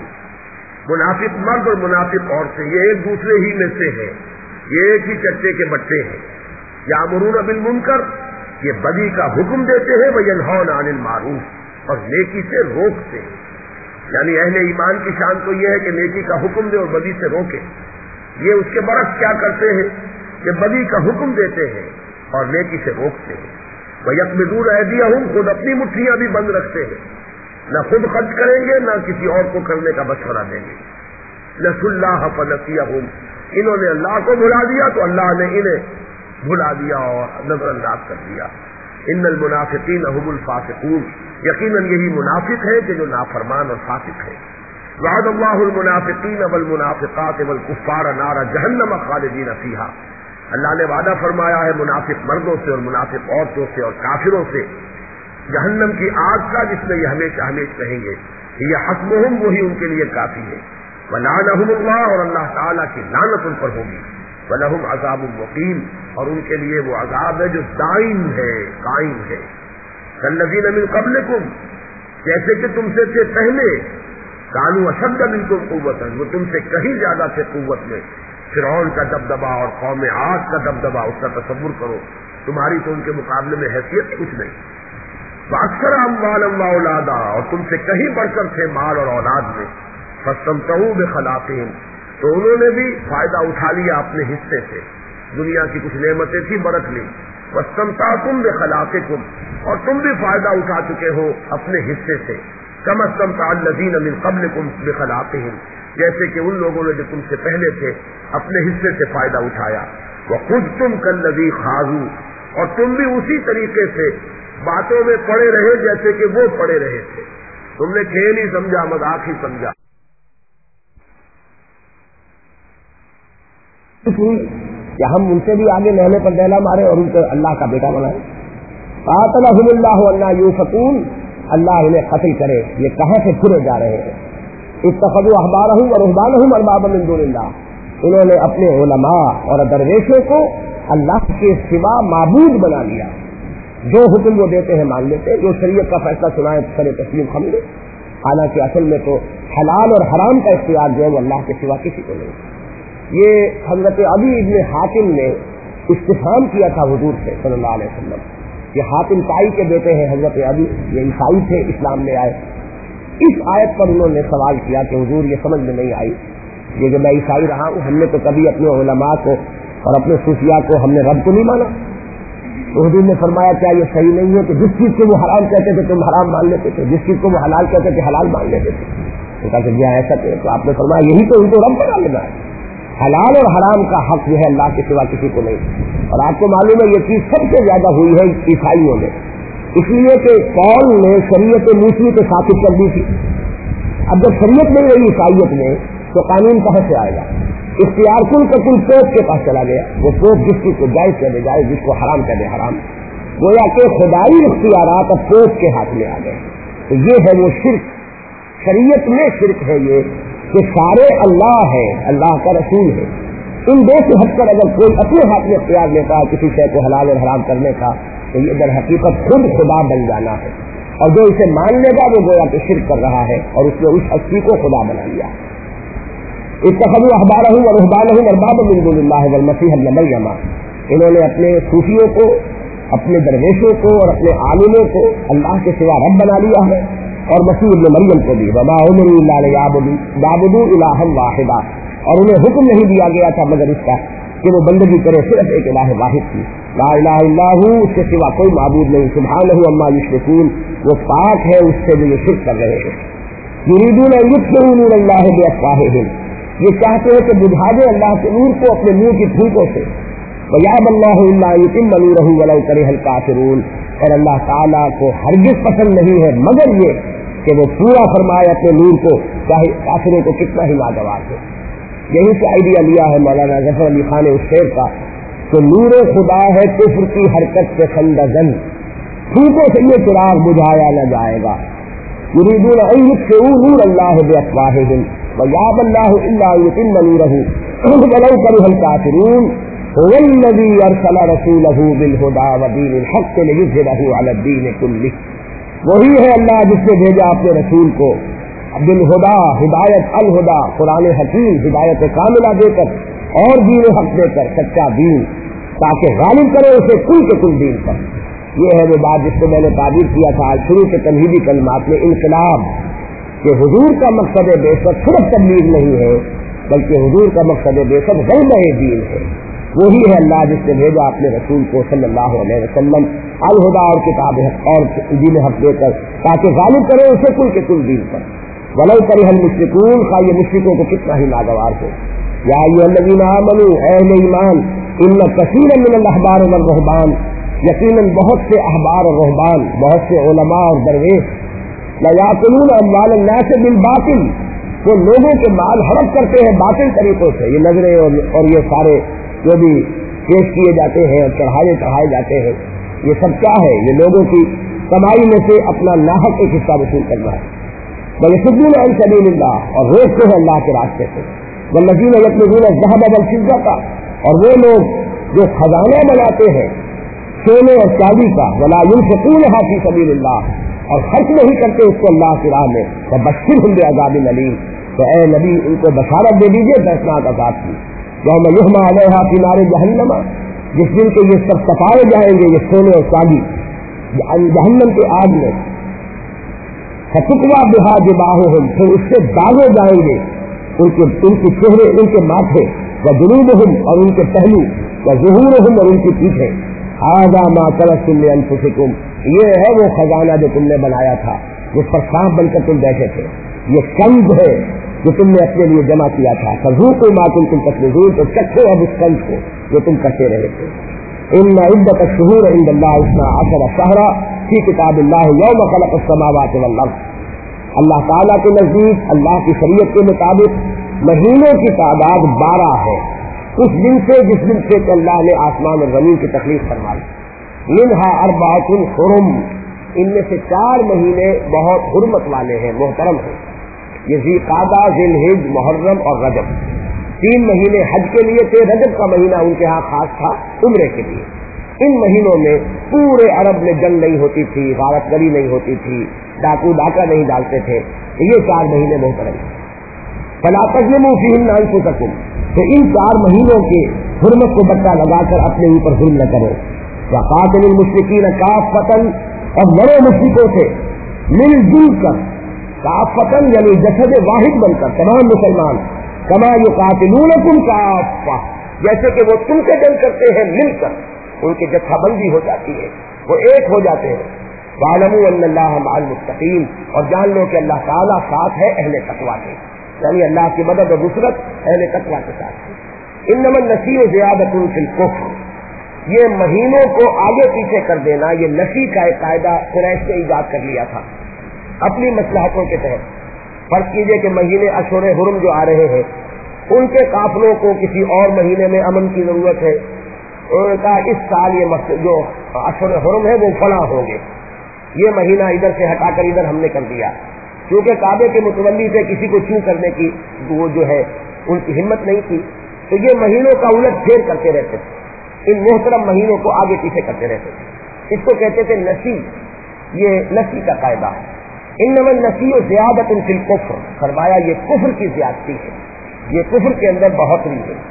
منافق مرد اور منافق عورتیں یہ ایک دوسرے ہی میں سے ہیں، یہ ایک ہی چچے کے بٹے ہیں. یامرون بالمنکر، یہ بدی کا حکم دیتے ہیں، وینہون عن المعروف، اور نیکی سے روکتے ہیں. یعنی اہل ایمان کی شان تو یہ ہے کہ نیکی کا حکم دے اور بدی سے روکے. یہ اس کے برعکس کیا کرتے ہیں کہ بدی کا حکم دیتے ہیں اور نیکی سے روکتے ہیں. وَيَقْبِضُونَ أَيْدِيَهُمْ، خود اپنی مٹھیاں بھی بند رکھتے ہیں، نہ خود خرچ کریں گے نہ کسی اور کو کرنے کا مشورہ دیں گے. نسوا اللَّهَ فَنَسِيَهُمْ، انہوں نے اللہ کو بھلا دیا تو اللہ نے انہیں بھلا دیا اور نظر انداز کر دیا. ان المنافقین هم الفاسقون، یقیناً یہی منافق ہے کہ جو نافرمان اور فاسق ہے. وعد اللہ المنافقین والمنافقات والکفار نار جہنم خالدین فیہا، اللہ نے وعدہ فرمایا ہے منافق مردوں سے اور منافق عورتوں سے اور کافروں سے جہنم کی آگ کا، جس میں یہ ہمیشہ ہمیشہ رہیں گے. یہ حسبہم، وہی ان کے لیے کافی ہے. ولعنہم اللہ، اور اللہ تعالیٰ کی لعنت ان پر ہوگی. ولہم عذاب مقیم، اور ان کے لیے وہ عذاب ہے جو دائم ہے، قائم ہے. کالذین من قبلکم، جیسے کہ تم سے تھے پہلے، کانوا اشد منکم قوۃ، وہ تم سے کہیں زیادہ تھے قوت میں. فرعون کا دبدبا اور قوم عاد کا دبدبا، اس کا تصور کرو، تمہاری تو ان کے مقابلے میں حیثیت کچھ نہیں. فاکثر اموالا واولادا، اور تم سے کہیں بڑھ کر تھے مال اور اولاد میں. فاستمتعوا بخلاقہم، تو انہوں نے بھی فائدہ اٹھا لیا اپنے حصے سے، دنیا کی کچھ نعمتیں تھی برت لی. واستمتعتم بخلاقکم، اور تم بھی فائدہ اٹھا چکے ہو اپنے حصے سے. کما استمتع الذین من قبلکم بخلاقہم، جیسے کہ ان لوگوں نے جو تم سے پہلے تھے اپنے حصے سے فائدہ اٹھایا. وَخُذْتُمْ كَالَّذِي خَاضُوا، اور تم بھی اسی طریقے سے باتوں میں پڑے رہے جیسے کہ وہ پڑے رہے تھے. تم نے کھیل ہی سمجھا، مذاق ہی سمجھا. کہ ہم ان سے بھی آگے لہنے پر دہلا مارے اور ان کو اللہ کا بیٹا بنائے. قاتلہم اللہ انا یوفکون، اللہ انہیں قتل کرے، یہ کہاں سے پھرے جا رہے ہیں. اتخذوا احبارہم ورہبانہم اربابا من دون اللہ، انہوں نے اپنے علماء اور درویشوں کو اللہ کے سوا معبود بنا لیا. جو حکم وہ دیتے ہیں مان لیتے، جو شریعت کا فیصلہ سنائے سر تسلیم خم لے، حالانکہ اصل میں تو حلال اور حرام کا اختیار جو ہے وہ اللہ کے سوا کسی کو نہیں. یہ حضرت عدی ابن حاتم نے استفہام کیا تھا حضور سے صلی اللہ علیہ وسلم. یہ حاتم طائی کے بیٹے ہیں حضرت عدی، یہ عیسائی تھے، اسلام میں آئے. اس آیت پر انہوں نے سوال کیا کہ حضور یہ سمجھ میں نہیں آئی، یہ کہ میں عیسائی رہا ہوں، ہم نے تو کبھی اپنے علماء کو اور اپنے صوفیاء کو ہم نے رب کو نہیں مانا. تو حضور نے فرمایا کیا یہ صحیح نہیں ہے کہ جس چیز کو وہ حرام کہتے تھے تم حرام مان لیتے تھے، جس چیز کو وہ حلال کہتے تھے حلال مان لیتے تھے. تو کہا کہ جی ایسا کہ تو آپ نے فرمایا یہی تو ان کو رب بنا لینا ہے. حلال اور حرام کا حق جو ہے اللہ کے سوا کسی کو نہیں. اور آپ کو معلوم ہے یہ چیز سب سے زیادہ ہوئی ہے عیسائیوں میں، اس لیے کہ پال نے شریعت موسیٰ کو ثابت کر دی تھی. اب جب شریعت نہیں رہی عیسائیت میں تو قانون کہاں سے آئے گا؟ اختیار کل کا کل پوپ کے پاس چلا گیا. وہ پوپ جس چیز کو جائز کہہ دے جائز، جس کو حرام کہہ دے حرام. گویا کہ خدائی اختیارات اب پوپ کے ہاتھ میں آ گئے. تو یہ ہے وہ شرک، شریعت میں شرک ہے یہ کہ سارے اللہ ہے، اللہ کا رسول ہے. ان دو سے ہٹ کر اگر کوئی اپنے ہاتھ میں اختیار لیتا ہے کسی شے کو حلال اور حرام کرنے کا تو یہ در حقیقت خود خدا بن جانا ہے. اور جو اسے مان لے گا وہ گویا کہ شرک کر رہا ہے اور اس نے اس ہستی کو خدا بنا لیا. اتخذوا احبارہم ورہبانہم اربابا من دون اللہ والمسیح ابن مریم، انہوں نے اپنے صوفیوں کو، اپنے درویشوں کو اور اپنے عالموں کو اللہ کے سوا رب بنا لیا ہے، اور مسیح ابن مریم کو بھی. وما امروا الا لیعبدوا الہا واحدا، اور انہیں حکم نہیں دیا گیا تھا مگر اس کا کہ وہ بندگی کرے صرف ایک الہ واحد کی. لا الہ الا ہو، اس کے سوا کوئی معبود نہیں. سبحانہ عما یشرکون، وہ پاک ہے اس سے جو یہ شرک کر رہے ہیں. یریدون ان یطفئوا نور اللہ بافواہہم، یہ چاہتے ہیں کہ بجھا دے اللہ کے نور کو اپنے منہ کی پھونکوں سے. وَيَأْبَى اللَّهُ إِلَّا يُتِمَّ نُورَهُ وَلَوْ كَرِهَ الْكَافِرُونَ، اور اللہ تعالیٰ کو ہرگز پسند نہیں ہے مگر یہ کہ وہ پورا فرمائے اپنے نور کو، چاہے کافروں کو کتنا ہی ناگوار ہو. یہی سے آئیڈیا لیا ہے مولانا ظفر علی خان اس شعر کا کہ نور خدا ہے کفر کی حرکت سے خندزن، پھونکوں سے یہ چراغ بجھایا نہ جائے گا. یریدون ان یطفئوا نور اللہ بافواہہم وَيَأْبَى اللَّهُ إِلَّا يُتِمَّ نُورَهُ وَلَوْ كَرِهَ الْكَافِرُونَ هُوَ الَّذِي أَرْسَلَ رَسُولَهُ بِالْهُدَى وَدِينِ الْحَقِّ لِيُظْهِرَهُ عَلَى الدِّينِ كُلِّهِ، وہی ہے اللہ جس نے بھیجا اپنے رسول کو بالہدا، ہدایت الہدا، قرآن حکیم ہدایت کاملہ دے کر اور دین حق دے کر، سچا دین، تاکہ غالب کرے اسے کل کے کل دین پر. یہ ہے وہ بات جس کو میں نے تعبیر کیا تھا آج شروع کے تمہیدی کلمات میں، انقلاب، کہ حضور کا مقصد بے شک صرف تبلیغ نہیں ہے بلکہ حضور کا مقصد بے شک غلبہ دین ہے. وہی ہے اللہ جس نے بھیجا اپنے رسول کو صلی اللہ علیہ وسلم الہدا اور کتاب حق اور دین حق دے کر تاکہ غالب کرے اسے کل کے کل دین پر. ولو کرہ المشرکون، خواہ یہ مشرکوں کو کتنا ہی ناگوار ہو. یا ایھا الذین آمنوا، اے اہل ایمان، ان کثیرا من الاحبار والرہبان، یقیناً بہت سے احبار اور رہبان، بہت سے علماء اور درویش، لَيَأْكُلُونَ أَمْوَالَ النَّاسِ بِالْبَاطِلِ، وہ لوگوں کے مال ہڑپ کرتے ہیں باطل طریقوں سے. یہ نظریں اور یہ سارے جو بھی پیش کیے جاتے ہیں اور چڑھائے جاتے ہیں، یہ سب کیا ہے؟ یہ لوگوں کی کمائی میں سے اپنا ناحق ایک حصہ وصول کرنا ہے. وَيَصُدُّونَ عَنْ سَبِيلِ اللَّهِ، اور روکتے ہیں اللہ کے راستے سے. وَالَّذِينَ يَكْنِزُونَ الذَّهَبَ وَالْفِضَّةَ، اور وہ لوگ جو خزانہ بناتے ہیں سونے اور چاندی کا، وَلَا يُنْفِقُونَهَا فِي سَبِيلِ اللَّهِ، اور خرچ نہیں کرتے اس کو اللہ کی راہ میں، فَبَشِّرْهُم بِعَذَابٍ أَلِيمٍ، تو اے نبی ان کو بشارت دے دیجیے دردناک عذاب کی. یوم یحمى علیہا فی نار جہنم، جس دن کے یہ سب تپائے جائیں گے یہ سونے اور چاندی جہنم کے آگ میں. فتقوی بہا جباہہم، پھر اس سے داغے جائیں گے ان کے چہرے، ان کے ماتھے، وجنوبہم، اور ان کے پہلو، وظہورہم، اور ان کی پیٹھیں. ھذا ما کنزتم لانفسکم، یہ ہے وہ خزانہ جو تم نے بنایا تھا، جس پر سانپ بن کر تم بیٹھے تھے. یہ کنز ہے جو تم نے اپنے لیے جمع کیا تھا. فذوقوا ما کنتم تکذبون، تو چکھو اب اس کنز کو جو تم کرتے رہے تھے. ان عدۃ الشہور عند اللہ 12 شہرا فی کتاب اللہ یوم خلق السماوات والارض، اللہ تعالیٰ کے نزدیک اللہ کی شریعت کے مطابق مہینوں کی تعداد 12 ہے، اس دن سے جس دن سے اللہ نے آسمان اور زمین کی تخلیق فرمائی. منہا اربعۃ حرم، ان میں سے 4 مہینے بہت حرمت والے ہیں، محترم ہیں. یہ ذی قعدہ، ذی الحج، محرم اور رجب. 3 مہینے حج کے لیے تھے، رجب کا مہینہ ان کے ہاں خاص تھا عمرے کے لیے. ان مہینوں میں پورے عرب میں جنگ نہیں ہوتی تھی، غارت گری نہیں ہوتی تھی، ڈاکو ڈاکہ نہیں ڈالتے تھے. یہ 4 مہینے محترم ہیں. فلا تظلموا فیہن انفسکم، تو ان 4 مہینوں کی حرمت کو بٹا لگا کر اپنے اوپر ظلم نہ کرو. وقاتلوا المشرکین کافۃ، اور لڑو مشرکوں سے مل جل کر، کافۃ یعنی جسد واحد بن کر تمام مسلمان، کما یقاتلونکم کافۃ، جیسے کہ وہ تم سے جنگ کرتے ہیں مل کر، ان کی جتھا بندی ہو جاتی ہے، وہ ایک ہو جاتے ہیں. وَاعْلَمُوا أَنَّ اللَّهَ مَعَ الْمُتَّقِينَ، اور جان لو کہ اللہ تعالیٰ ساتھ ہے اہل تقویٰ کے، یعنی اللہ کی مدد اور نصرت اہل تقویٰ کے ساتھ ہے. إِنَّمَا النَّسِيُّ زِيَادَةٌ فِي الْكُفْرِ، یہ مہینوں کو آگے پیچھے کر دینا، یہ نسی کا ایک قاعدہ قریش نے ایجاد کر لیا تھا اپنی مصلحتوں کے تحت. فرض کیجئے کہ مہینے اشہر حرم جو آ رہے ہیں، ان کے قافلوں کو کسی اور مہینے میں امن کی ضرورت ہے. انہوں نے کہا اس سال یہ جو اشہر حرم ہے وہ فلاں ہوں گے، یہ مہینہ ادھر سے ہٹا کر ادھر ہم نے کر دیا. کیونکہ کعبے کے متولی سے کسی کو چوں کرنے کی وہ جو ہے ان کی ہمت نہیں تھی، تو یہ مہینوں کا الٹ پھیر کرتے رہتے تھے، ان محترم مہینوں کو آگے پیچھے کرتے رہتے تھے. اس کو کہتے تھے نسی، یہ نسی کا قاعدہ ہے. انما النسی زیادۃ فی الکفر، فرمایا یہ کفر کی زیادتی ہے، یہ کفر کے اندر بہتری ہے.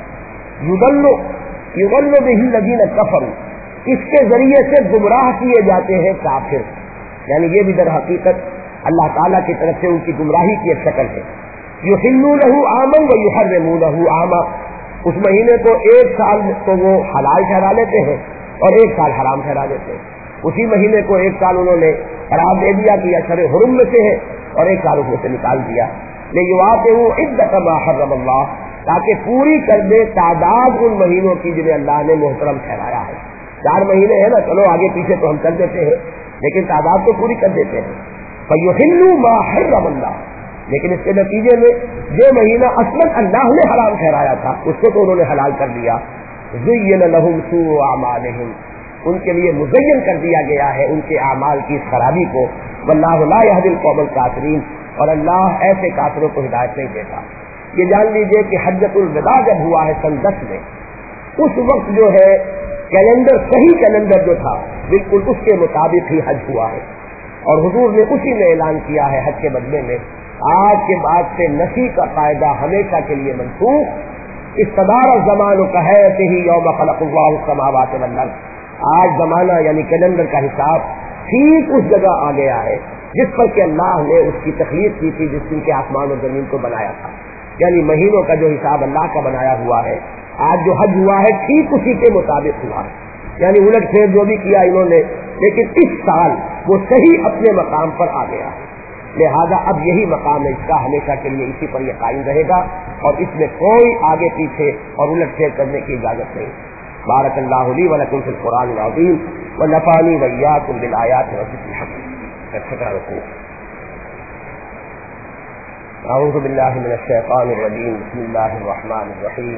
یضل بہ الذین کفروا، اس کے ذریعے سے گمراہ کیے جاتے ہیں کافر، یعنی یہ بھی در حقیقت اللہ تعالیٰ کی طرف سے ان کی گمراہی کی ایک شکل ہے. یحلونہ عاما ویحرمونہ عاما، اس مہینے کو ایک سال تو وہ حلال ٹھہرا لیتے ہیں اور ایک سال حرام ٹھہرا دیتے ہیں. اسی مہینے کو ایک سال انہوں نے قرار دے دیا کہ اشہر حرم میں سے ہے اور ایک سال اس میں سے نکال دیا. لیواطئوا عدۃ ما حرم اللہ، تاکہ پوری کر دے تعداد ان مہینوں کی جنہیں اللہ نے محترم ٹھہرایا ہے. 4 مہینے ہیں نا، چلو آگے پیچھے تو ہم کر دیتے ہیں لیکن تعداد تو پوری کر دیتے ہیں. فیحلوا ما حرم اللہ، لیکن اس کے نتیجے میں جو مہینہ اصلاً اللہ نے حرام ٹھہرایا تھا اس کو تو انہوں نے حلال کر دیا. زین لہم سوء اعمالہم، ان کے لیے مزین کر دیا گیا ہے ان کے اعمال کی خرابی کو. واللہ لا یہدی القوم الکافرین، اور اللہ ایسے کافروں کو ہدایت نہیں دیتا. یہ جان لیجئے کہ حجۃ الوداع جب ہوا ہے سن 10 میں، اس وقت جو ہے کیلنڈر، صحیح کیلنڈر جو تھا بالکل اس کے مطابق ہی حج ہوا ہے، اور حضور نے اسی میں اعلان کیا ہے حج کے بدلے میں آج کے بعد سے نسی کا قاعدہ ہمیشہ کے لیے منسوخ. استدار الزمان کہتے ہی یوم خلق اللہ السماوات والارض، آج زمانہ یعنی کیلنڈر کا حساب ٹھیک اس جگہ آ گیا ہے جس پر کہ اللہ نے اس کی تخلیق کی تھی، جس دن کے آسمان اور زمین کو بنایا تھا. یعنی مہینوں کا جو حساب اللہ کا بنایا ہوا ہے، آج جو حج ہوا ہے ٹھیک اسی کے مطابق ہوا ہے. یعنی الٹ پھیر جو بھی کیا انہوں نے، لیکن اس سال وہ صحیح اپنے مقام پر آ گیا ہے. لہذا اب یہی مقام ہے، اس کا ہمیشہ کے لیے اسی پر یہ قائم رہے گا اور اس میں کوئی آگے پیچھے اور الٹ پھیر کرنے کی اجازت نہیں. بارک اللہ لی ولکم فی القرآن العظیم ونفعنی وإیاکم بالآیات والذکر الحکیم. اعوذ باللہ من الشیطان الرجیم، بسم اللہ الرحمن الرحیم.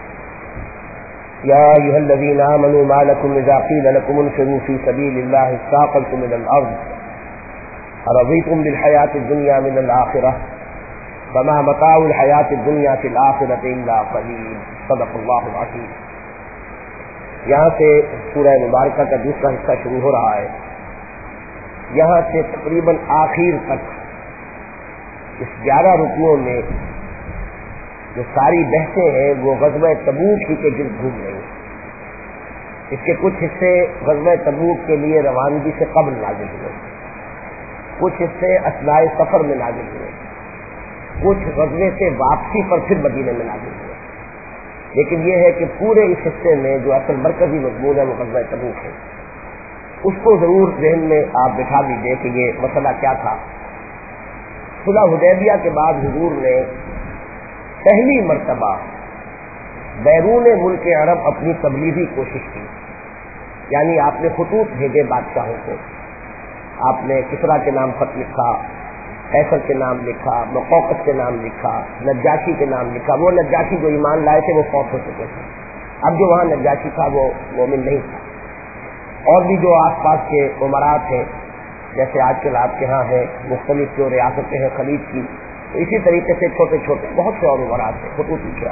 یا ایھا الذین آمنوا ما لکم اذا قیل لکم انفروا فی سبیل اللہ اثاقلتم الی الارض ارضیتم بالحیاة الدنیا من الآخرہ فما متاع الحیاة الدنیا فی الآخرۃ الا قلیل. صدق اللہ العظیم. یہاں سے سورہ مبارکہ کا دوسرا حصہ شروع ہو رہا ہے. یہاں سے تقریباً آخر تک اس 11 رکوعوں میں جو ساری بحثیں ہیں وہ غزوہ تبوک ہی کے گرد گھوم رہی ہیں. اس کے کچھ حصے غزوہ تبوک کے لیے روانگی سے قبل نازل ہوئے، کچھ حصے اثناء سفر میں نازل ہوئے، کچھ غزوے سے واپسی پر پھر مدینے میں نازل ہوئے. لیکن یہ ہے کہ پورے اس حصے میں جو اصل مرکزی مضمون ہے وہ غزوہ تبوک ہے. اس کو ضرور ذہن میں آپ بٹھا لیجیے کہ یہ مسئلہ کیا تھا. صلح حدیبیہ کے بعد حضور نے پہلی مرتبہ بیرون ملک عرب اپنی تبلیغی کوشش کی. یعنی آپ نے خطوط بھیجے بادشاہوں کو، آپ نے کسریٰ کے نام خط لکھا، قیصر کے نام لکھا، مقوقس کے نام لکھا، نجاشی کے نام لکھا. وہ نجاشی جو ایمان لائے تھے وہ فوت ہو چکے تھے. اب جو وہاں نجاشی تھا وہ مومن نہیں تھا. اور بھی جو آس پاس کے عمرات ہیں، جیسے آج کل آپ کے ہاں ہے مختلف جو ریاستیں ہیں خلیج کی، تو اسی طریقے سے چھوٹے چھوٹے بہت سے اور عمرات ہیں خطوط لکھا.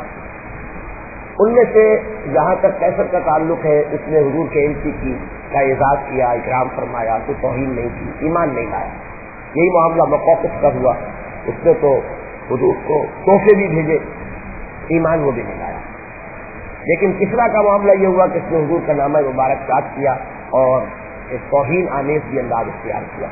ان میں سے جہاں تک قیصر کا تعلق ہے، اس نے حضور کے علم کی کا اعزاز کیا، اکرام فرمایا، کوئی توہین نہیں کی، ایمان نہیں لایا. یہی معاملہ مقوقس کا ہوا، اس نے تو حضور کو تحفے بھی بھیجے، ایمان وہ بھی نہیں لایا. لیکن کسرا کا معاملہ یہ ہوا کہ اس نے حضور کا نامہ مبارک یاد کیا اور ایک توہین آمیز بھی انداز اختیار کیا،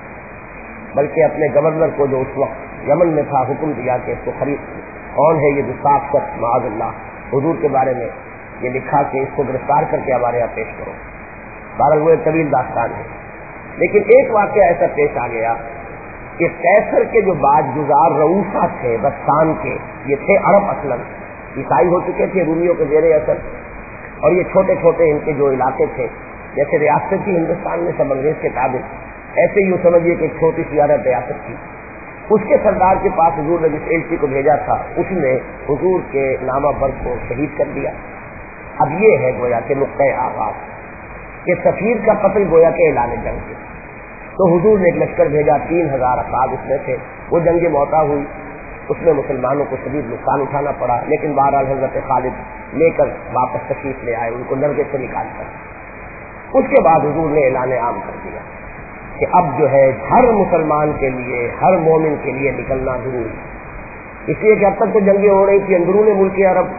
بلکہ اپنے گورنر کو جو اس وقت یمن میں تھا حکم دیا کہ اس کو خرید کون ہے یہ گستاخ شخص معاذ اللہ حضور کے بارے میں یہ لکھا کہ اس کو گرفتار کر کے ہمارے یہاں پیش کرو. بہرحال وہ ایک طویل داستان ہے. لیکن ایک واقعہ ایسا پیش آ گیا کہ قیصر کے جو بعد گزار رؤوسا تھے بسطام کے، یہ تھے عرب اصلاً، عیسائی ہو چکے تھے رومیوں کے زیر اثر، اور یہ چھوٹے چھوٹے ان کے جو علاقے تھے جیسے ریاست تھی ہندوستان میں سب انگریز کے تابع، ایسے یوں سمجھیے کہ ایک چھوٹی سی عرب ریاست تھی. اس کے سردار کے پاس حضور نے جس ایلچی کو بھیجا تھا اس نے حضور کے نامہ بر کو شہید کر دیا. اب یہ ہے گویا کہ نقطۂ آغاز کہ سفیر کا قتل گویا کہ اعلان جنگ کے. تو حضور نے ایک لشکر بھیجا، 3000 افراد اس میں تھے. وہ جنگ موتا ہوئی، اس میں مسلمانوں کو شدید نقصان اٹھانا پڑا، لیکن بہرحال حضرت خالد لے کر واپس تشریف لے آئے ان کو نرگے سے نکال کر. اس کے بعد حضور نے اعلان عام کر دیا کہ اب جو ہے ہر مسلمان کے لیے، ہر مومن کے لیے نکلنا ضروری ہے. اس لیے کہ اب تک تو جنگیں ہو رہی تھی اندرون ملک عرب،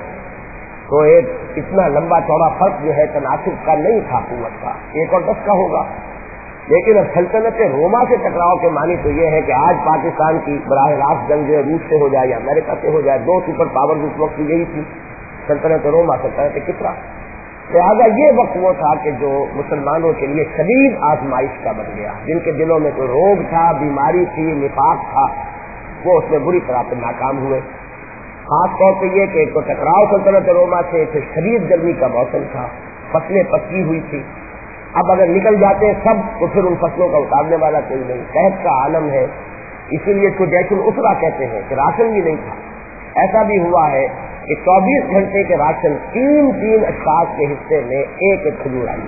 تو ایک اتنا لمبا چوڑا فرق جو ہے تناسب کا نہیں تھا قوت کا، 1 اور 10 کا ہوگا. لیکن اب سلطنت روما سے ٹکراؤ کے معنی تو یہ ہے کہ آج پاکستان کی براہ راست جنگ جو ہے روس سے ہو جائے یا امریکہ سے ہو جائے. 2 سپر پاور اس وقت کی یہی تھی، سلطنت روما، سلطنت کسرا. لہٰذا یہ وقت وہ تھا کہ جو مسلمانوں کے لیے شدید آزمائش کا بن گیا. جن کے دلوں میں کوئی روگ تھا، بیماری تھی، نفاق تھا، وہ اس میں بری طرح سے ناکام ہوئے. خاص طور پہ یہ کہ ایک تو ٹکراؤ سلطنت روما سے، پھر شدید گرمی کا موسم تھا، فصلیں پکی ہوئی تھی. اب اگر نکل جاتے سب تو پھر ان فصلوں کا اتارنے والا کوئی نہیں، قحط کا عالم ہے. اسی لیے اس کو جیش الاسرا کہتے ہیں کہ راشن بھی نہیں تھا. ایسا بھی ہوا ہے کہ 24 گھنٹے کے راشن 3 اشخاص کے حصے میں ایک کھجور آئی.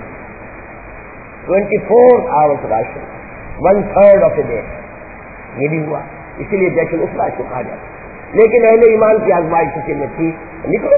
24 hours ration, 1/3 of a day. یہ بھی ہوا، اسی لیے جیش الاسرا اس کو کہا جاتا ہے. لیکن اہل ایمان کی آزمائش کسی میں تھی، نکلو.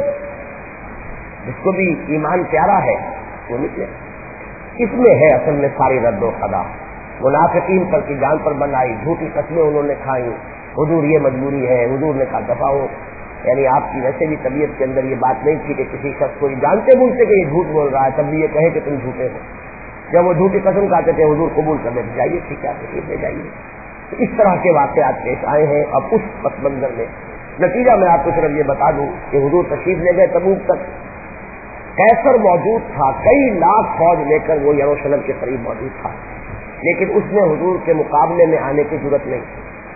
جس کو بھی ایمان پیارا ہے وہ نکلے. اس میں ہے اصل میں ساری رد و خدا. منافقین پر کی جان پر بنائی، جھوٹی قسمیں انہوں نے کھائی. حضور یہ مجبوری ہے، حضور نے کہا دفاع ہو. یعنی آپ کی ویسے بھی طبیعت کے اندر یہ بات نہیں تھی کہ کسی شخص کو جانتے بوجھتے کہ یہ جھوٹ بول رہا ہے تب بھی یہ کہے کہ تم جھوٹے ہو. جب وہ جھوٹی قسم کھاتے تھے حضور قبول کر لیتے، جائیے ٹھیک ہے تشریف لے جائیے. اس طرح کے واقعات پیش آئے ہیں. اب اس پس منظر میں نتیجہ میں آپ کو صرف یہ بتا دوں کہ حضور تشریف لے گئے تبوک تک. قیصر موجود تھا، کئی لاکھ فوج لے کر وہ یروشلم کے قریب موجود تھا، لیکن اس نے حضور کے مقابلے میں آنے کی ضرورت نہیں،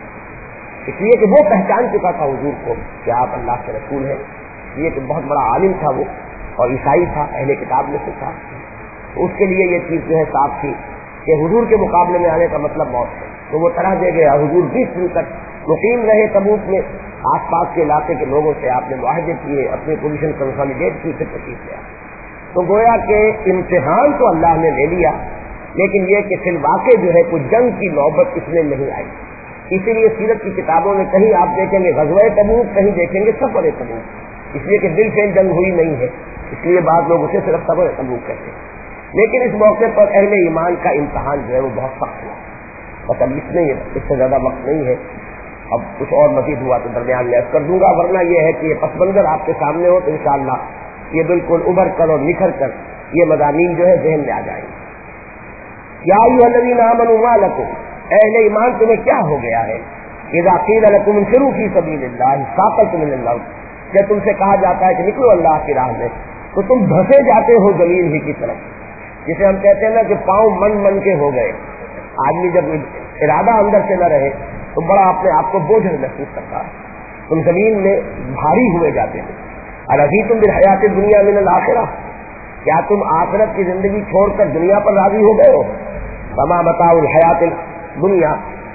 اس لیے کہ وہ پہچان چکا تھا حضور کو کہ آپ اللہ کے رسول ہیں. یہ کہ بہت بڑا عالم تھا وہ، اور عیسائی تھا، اہل کتاب میں سے تھا. اس کے لیے یہ چیز جو ہے صاف تھی کہ حضور کے مقابلے میں آنے کا مطلب موت ہے. تو وہ طرح دے گیا. حضور 20 دن تک مقیم رہے تبوک میں. آس پاس کے علاقے کے لوگوں سے آپ نے معاہدے کیے، اپنی پوزیشن کنسالیڈیٹ کی، پھر تشریف لیا. تو گویا کہ امتحان تو اللہ نے لے لیا، لیکن یہ کہ فی الواقع جو ہے کوئی جنگ کی نوبت اس میں نہیں آئی. اسی لیے سیرت کی کتابوں میں کہیں آپ دیکھیں گے غزوہ تبوک، کہیں دیکھیں گے سفر تبوک. اس لیے کہ بالفعل جنگ ہوئی نہیں ہے، اس لیے بعض لوگ اسے صرف سفر تبوک کہتے ہیں. لیکن اس موقع پر اہل ایمان کا امتحان جو ہے وہ بہت سخت ہوا. بس اب اس سے زیادہ وقت نہیں ہے. اب کچھ اور مزید ہوا تو درمیان میں عرض کر دوں گا، ورنہ یہ ہے کہ یہ پس منظر آپ کے سامنے ہو تو انشاءاللہ یہ بالکل ابھر کر اور نکھر کر یہ مضامین جو ہے ذہن میں آ جائیں گے. یا ایھا الذین آمنوا ما لکم، اہل ایمان تمہیں کیا ہو گیا ہے، اذا قیل لکم انفروا فی سبیل اللہ ثاقلتم الی الارض، جب تم سے کہا جاتا ہے کہ نکلو اللہ کی راہ میں تو تم دھسے جاتے ہو زمین ہی کی طرف. جسے ہم کہتے ہیں نا کہ پاؤں من کے ہو گئے. آدمی جب ارادہ اندر سے نہ رہے تو بڑا اپنے آپ کو بوجھل محسوس کرتا ہے. تم زمین میں بھاری ہوئے جاتے ہو. ارضیتم بالحیات الدنیا من الآخرہ، کیا تم آخرت کی زندگی چھوڑ کر دنیا پر راضی ہو گئے ہو. فما متاع الحیات الدنیا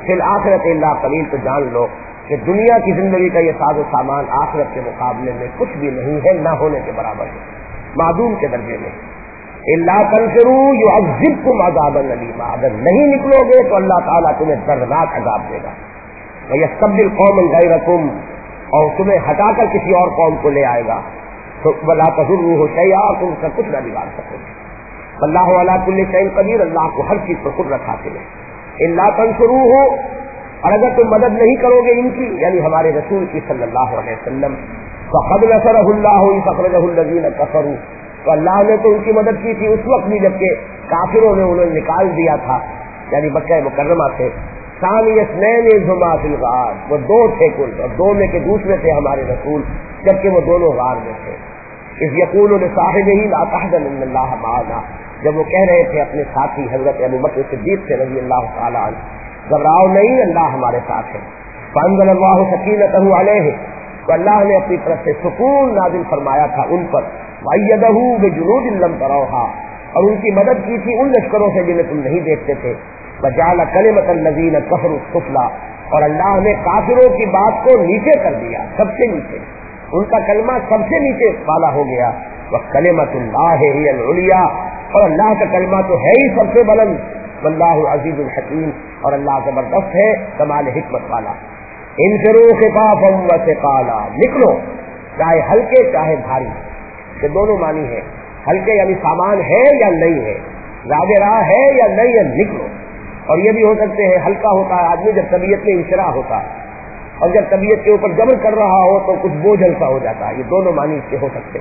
فی الآخرۃ الا قلیل، تو جان لو کہ دنیا کی زندگی کا یہ ساز و سامان آخرت کے مقابلے میں کچھ بھی نہیں ہے، نہ ہونے کے برابر ہے، معدوم کے درجے میں۔ الا تنفروا يعذبكم عذابا الیما، اگر نہیں نکلو گے تو اللہ تعالیٰ تمہیں دردناک عذاب دے گا۔ وَيَسْتَبْدِلْ قَوْمًا غَيْرَكُمْ، اور تمہیں ہٹا کر کسی اور قوم کو لے آئے گا، تو وَلَا تَضُرُّوهُ شَيْئًا، تم سے کچھ نہ بگاڑ سکو گے۔ اللہ علی کل شیء قدیر، اللہ کو ہر چیز پر قدرت حاصل ہے۔ الا تنصروه، اور اگر تم مدد نہیں کرو گے ان کی، یعنی ہمارے رسول کی صلی اللہ علیہ وسلم، فقد نصرہ اللہ اذ اخرجہ الذین کفروا، تو اللہ نے تو ان کی مدد کی تھی اس وقت بھی جبکہ کافروں نے انہیں نکال دیا تھا، یعنی مکہ مکرمہ سے۔ ثانی اثنین اذ ہما فی الغار، وہ دو تھے کل، اور دو میں کے دوسرے تھے ہمارے رسول جبکہ وہ دونوں غار میں تھے۔ اذ یقول لصاحبہ لا تحزن ان اللہ معنا، جب وہ کہہ رہے تھے اپنے ساتھی حضرت ابوبکر صدیق سے رضی اللہ تعالی عنہ، گھبراؤ نہیں، اللہ ہمارے ساتھ ہے۔ فانزل اللہ سکینتہ علیہ، تو اللہ نے اپنی طرف سے سکون نازل فرمایا تھا ان پر، وأیدہ بجنود لم تروها، اور ان کی مدد کی تھی ان لشکروں سے جنہیں تم نہیں دیکھتے تھے۔ وجعل کلمۃ الذین کفروا السفلی، اور اللہ نے کافروں کی بات کو نیچے کر دیا، سب سے نیچے، ان کا کلمہ سب سے نیچے والا ہو گیا۔ وکلمۃ اللہ ہی العلیٰ، اور اللہ کا کلمہ تو ہے ہی سب سے بلند۔ واللہ عزیز الحکیم، اور اللہ زبردست ہے، کمال حکمت والا۔ انفروا خفافا وثقالا، نکلو چاہے ہلکے چاہے بھاری، کہ دونوں معنی ہے، ہلکے یعنی سامان ہے یا نہیں ہے، زیادہ راہ ہے یا نہیں ہے، نکلو۔ اور یہ بھی ہو سکتے ہیں ہلکا ہوتا ہے آدمی جب طبیعت میں انشراح ہوتا ہے، اور جب طبیعت کے اوپر جبر کر رہا ہو تو کچھ بوجھ ہلکا ہو جاتا ہے، یہ دونوں معنی اس کے ہو سکتے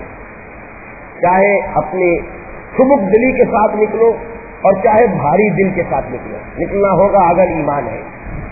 ہیں۔ چاہے اپنی سبک دلی کے ساتھ نکلو اور چاہے بھاری دل کے ساتھ نکلو، نکلنا ہوگا اگر ایمان ہے۔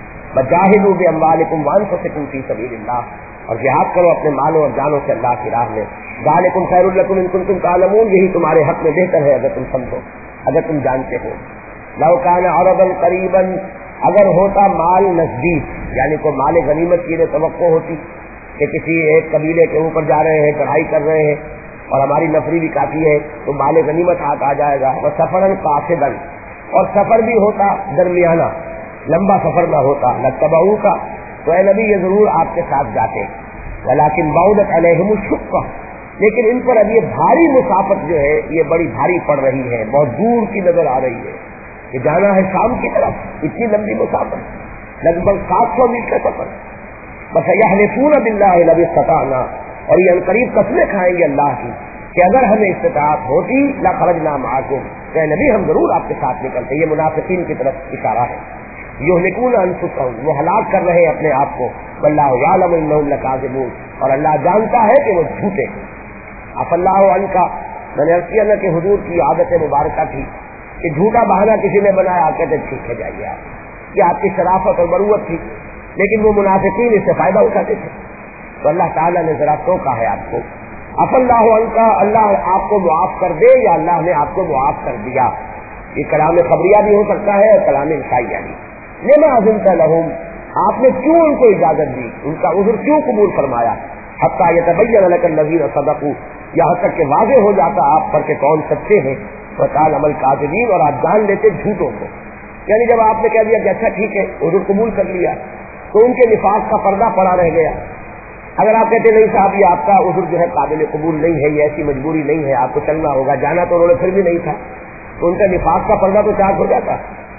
وجاہدوا باموالکم وانفسکم فی سبیل اللہ، اور جہاد کرو اپنے مالوں اور جانوں سے اللہ کی راہ میں۔ ذالکم خیر لکم ان کنتم تعلمون، یہی تمہارے حق میں بہتر ہے اگر تم سمجھو، اگر تم جانتے ہو۔ لو کان عرضا قریبا، اگر ہوتا مال نزدیک، یعنی کوئی مال غنیمت کی توقع ہوتی کہ کسی ایک قبیلے کے اوپر جا رہے ہیں، چڑھائی کر رہے ہیں اور ہماری نفری بھی کافی ہے تو مال غنیمت ہاتھ آ جائے گا۔ وہ سفرن قاصدا، اور سفر بھی ہوتا درمیانہ، لمبا سفر نہ ہوتا، لتبعوا کا، تو اے نبی یہ ضرور آپ کے ساتھ جاتے، ولکن بعدت علیہم الشقہ، لیکن ان پر اب یہ بھاری مسافت جو ہے یہ بڑی بھاری پڑ رہی ہے، بہت دور کی نظر آ رہی ہے کہ جانا ہے شام کی طرف، اتنی لمبی مسافت، لگ بھگ 700 میل کا سفر۔ بس یحلفون باللہ لو استطعنا، اور یہ عنقریب قسمیں کھائیں گے اللہ کی کہ اگر ہمیں استطاعت ہوتی لخرجنا معکم، کہ نبی ہم ضرور آپ کے ساتھ نکلتے۔ یہ منافقین کی طرف اشارہ ہے۔ یہلکون انفسهم، وہ ہلاک کر رہے ہیں اپنے آپ کو، واللہ یعلم انہم لکاذبون، اور اللہ جانتا ہے کہ وہ جھوٹے ہیں۔ عفا اللہ عنک، میں نے عرض کیا نا کہ حضور کی عادت مبارکہ تھی کہ جھوٹا بہانہ کسی نے بنایا کہتے ٹھیک ہے جائیے آپ، یہ آپ کی شرافت اور مروت تھی، لیکن وہ منافقین اس سے فائدہ اٹھاتے تھے، تو اللہ تعالیٰ نے ذرا ٹوکا ہے آپ کو۔ عفا اللہ عنک، اللہ آپ کو معاف کر دے یا اللہ نے آپ کو معاف کر دیا، یہ کلام خبریہ بھی ہو سکتا ہے اور کلام انشائیہ بھی۔ لما اذنت لهم، آپ نے کیوں ان کو اجازت دی، ان کا عذر کیوں قبول فرمایا؟ حتی یتبین لک الذین صدقوا، یہاں تک کہ واضح ہو جاتا آپ پر کہ کون سچے ہیں، وتعلم الکاذبین، اور آپ جان لیتے جھوٹوں کو۔ یعنی جب آپ نے کہہ دیا کہ اچھا ٹھیک ہے عذر قبول کر لیا تو ان کے نفاق کا پردہ پڑا رہ گیا۔ اگر آپ کہتے نہیں صاحب یہ آپ کا عذر جو ہے قابل قبول نہیں ہے، یہ ایسی مجبوری نہیں ہے، آپ کو چلنا ہوگا، جانا تو انہوں نے پھر بھی نہیں تھا، تو ان کا نفاق کا پردہ تو چاک ہو جاتا۔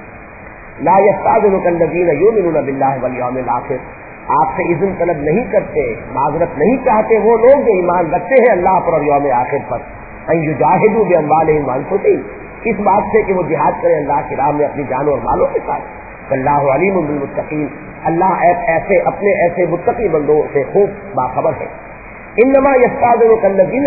لا یستاذنک الذین یؤمنون باللہ والیوم الآخر، آپ سے اذن طلب نہیں کرتے، معذرت نہیں چاہتے وہ لوگ جو ایمان رکھتے ہیں اللہ پر اور یوم آخر پر، ان یجاہدوا باموالہم وانفسہم، اس بات سے کہ وہ جہاد کریں اللہ کی راہ میں اپنی جانوں اور مالوں کے ساتھ۔ اللہ علیم بالمتقین، اللہ ایسے اپنے ایسے متقی بندوں سے خوب باخبر ہے۔ انما یستاذنک الذین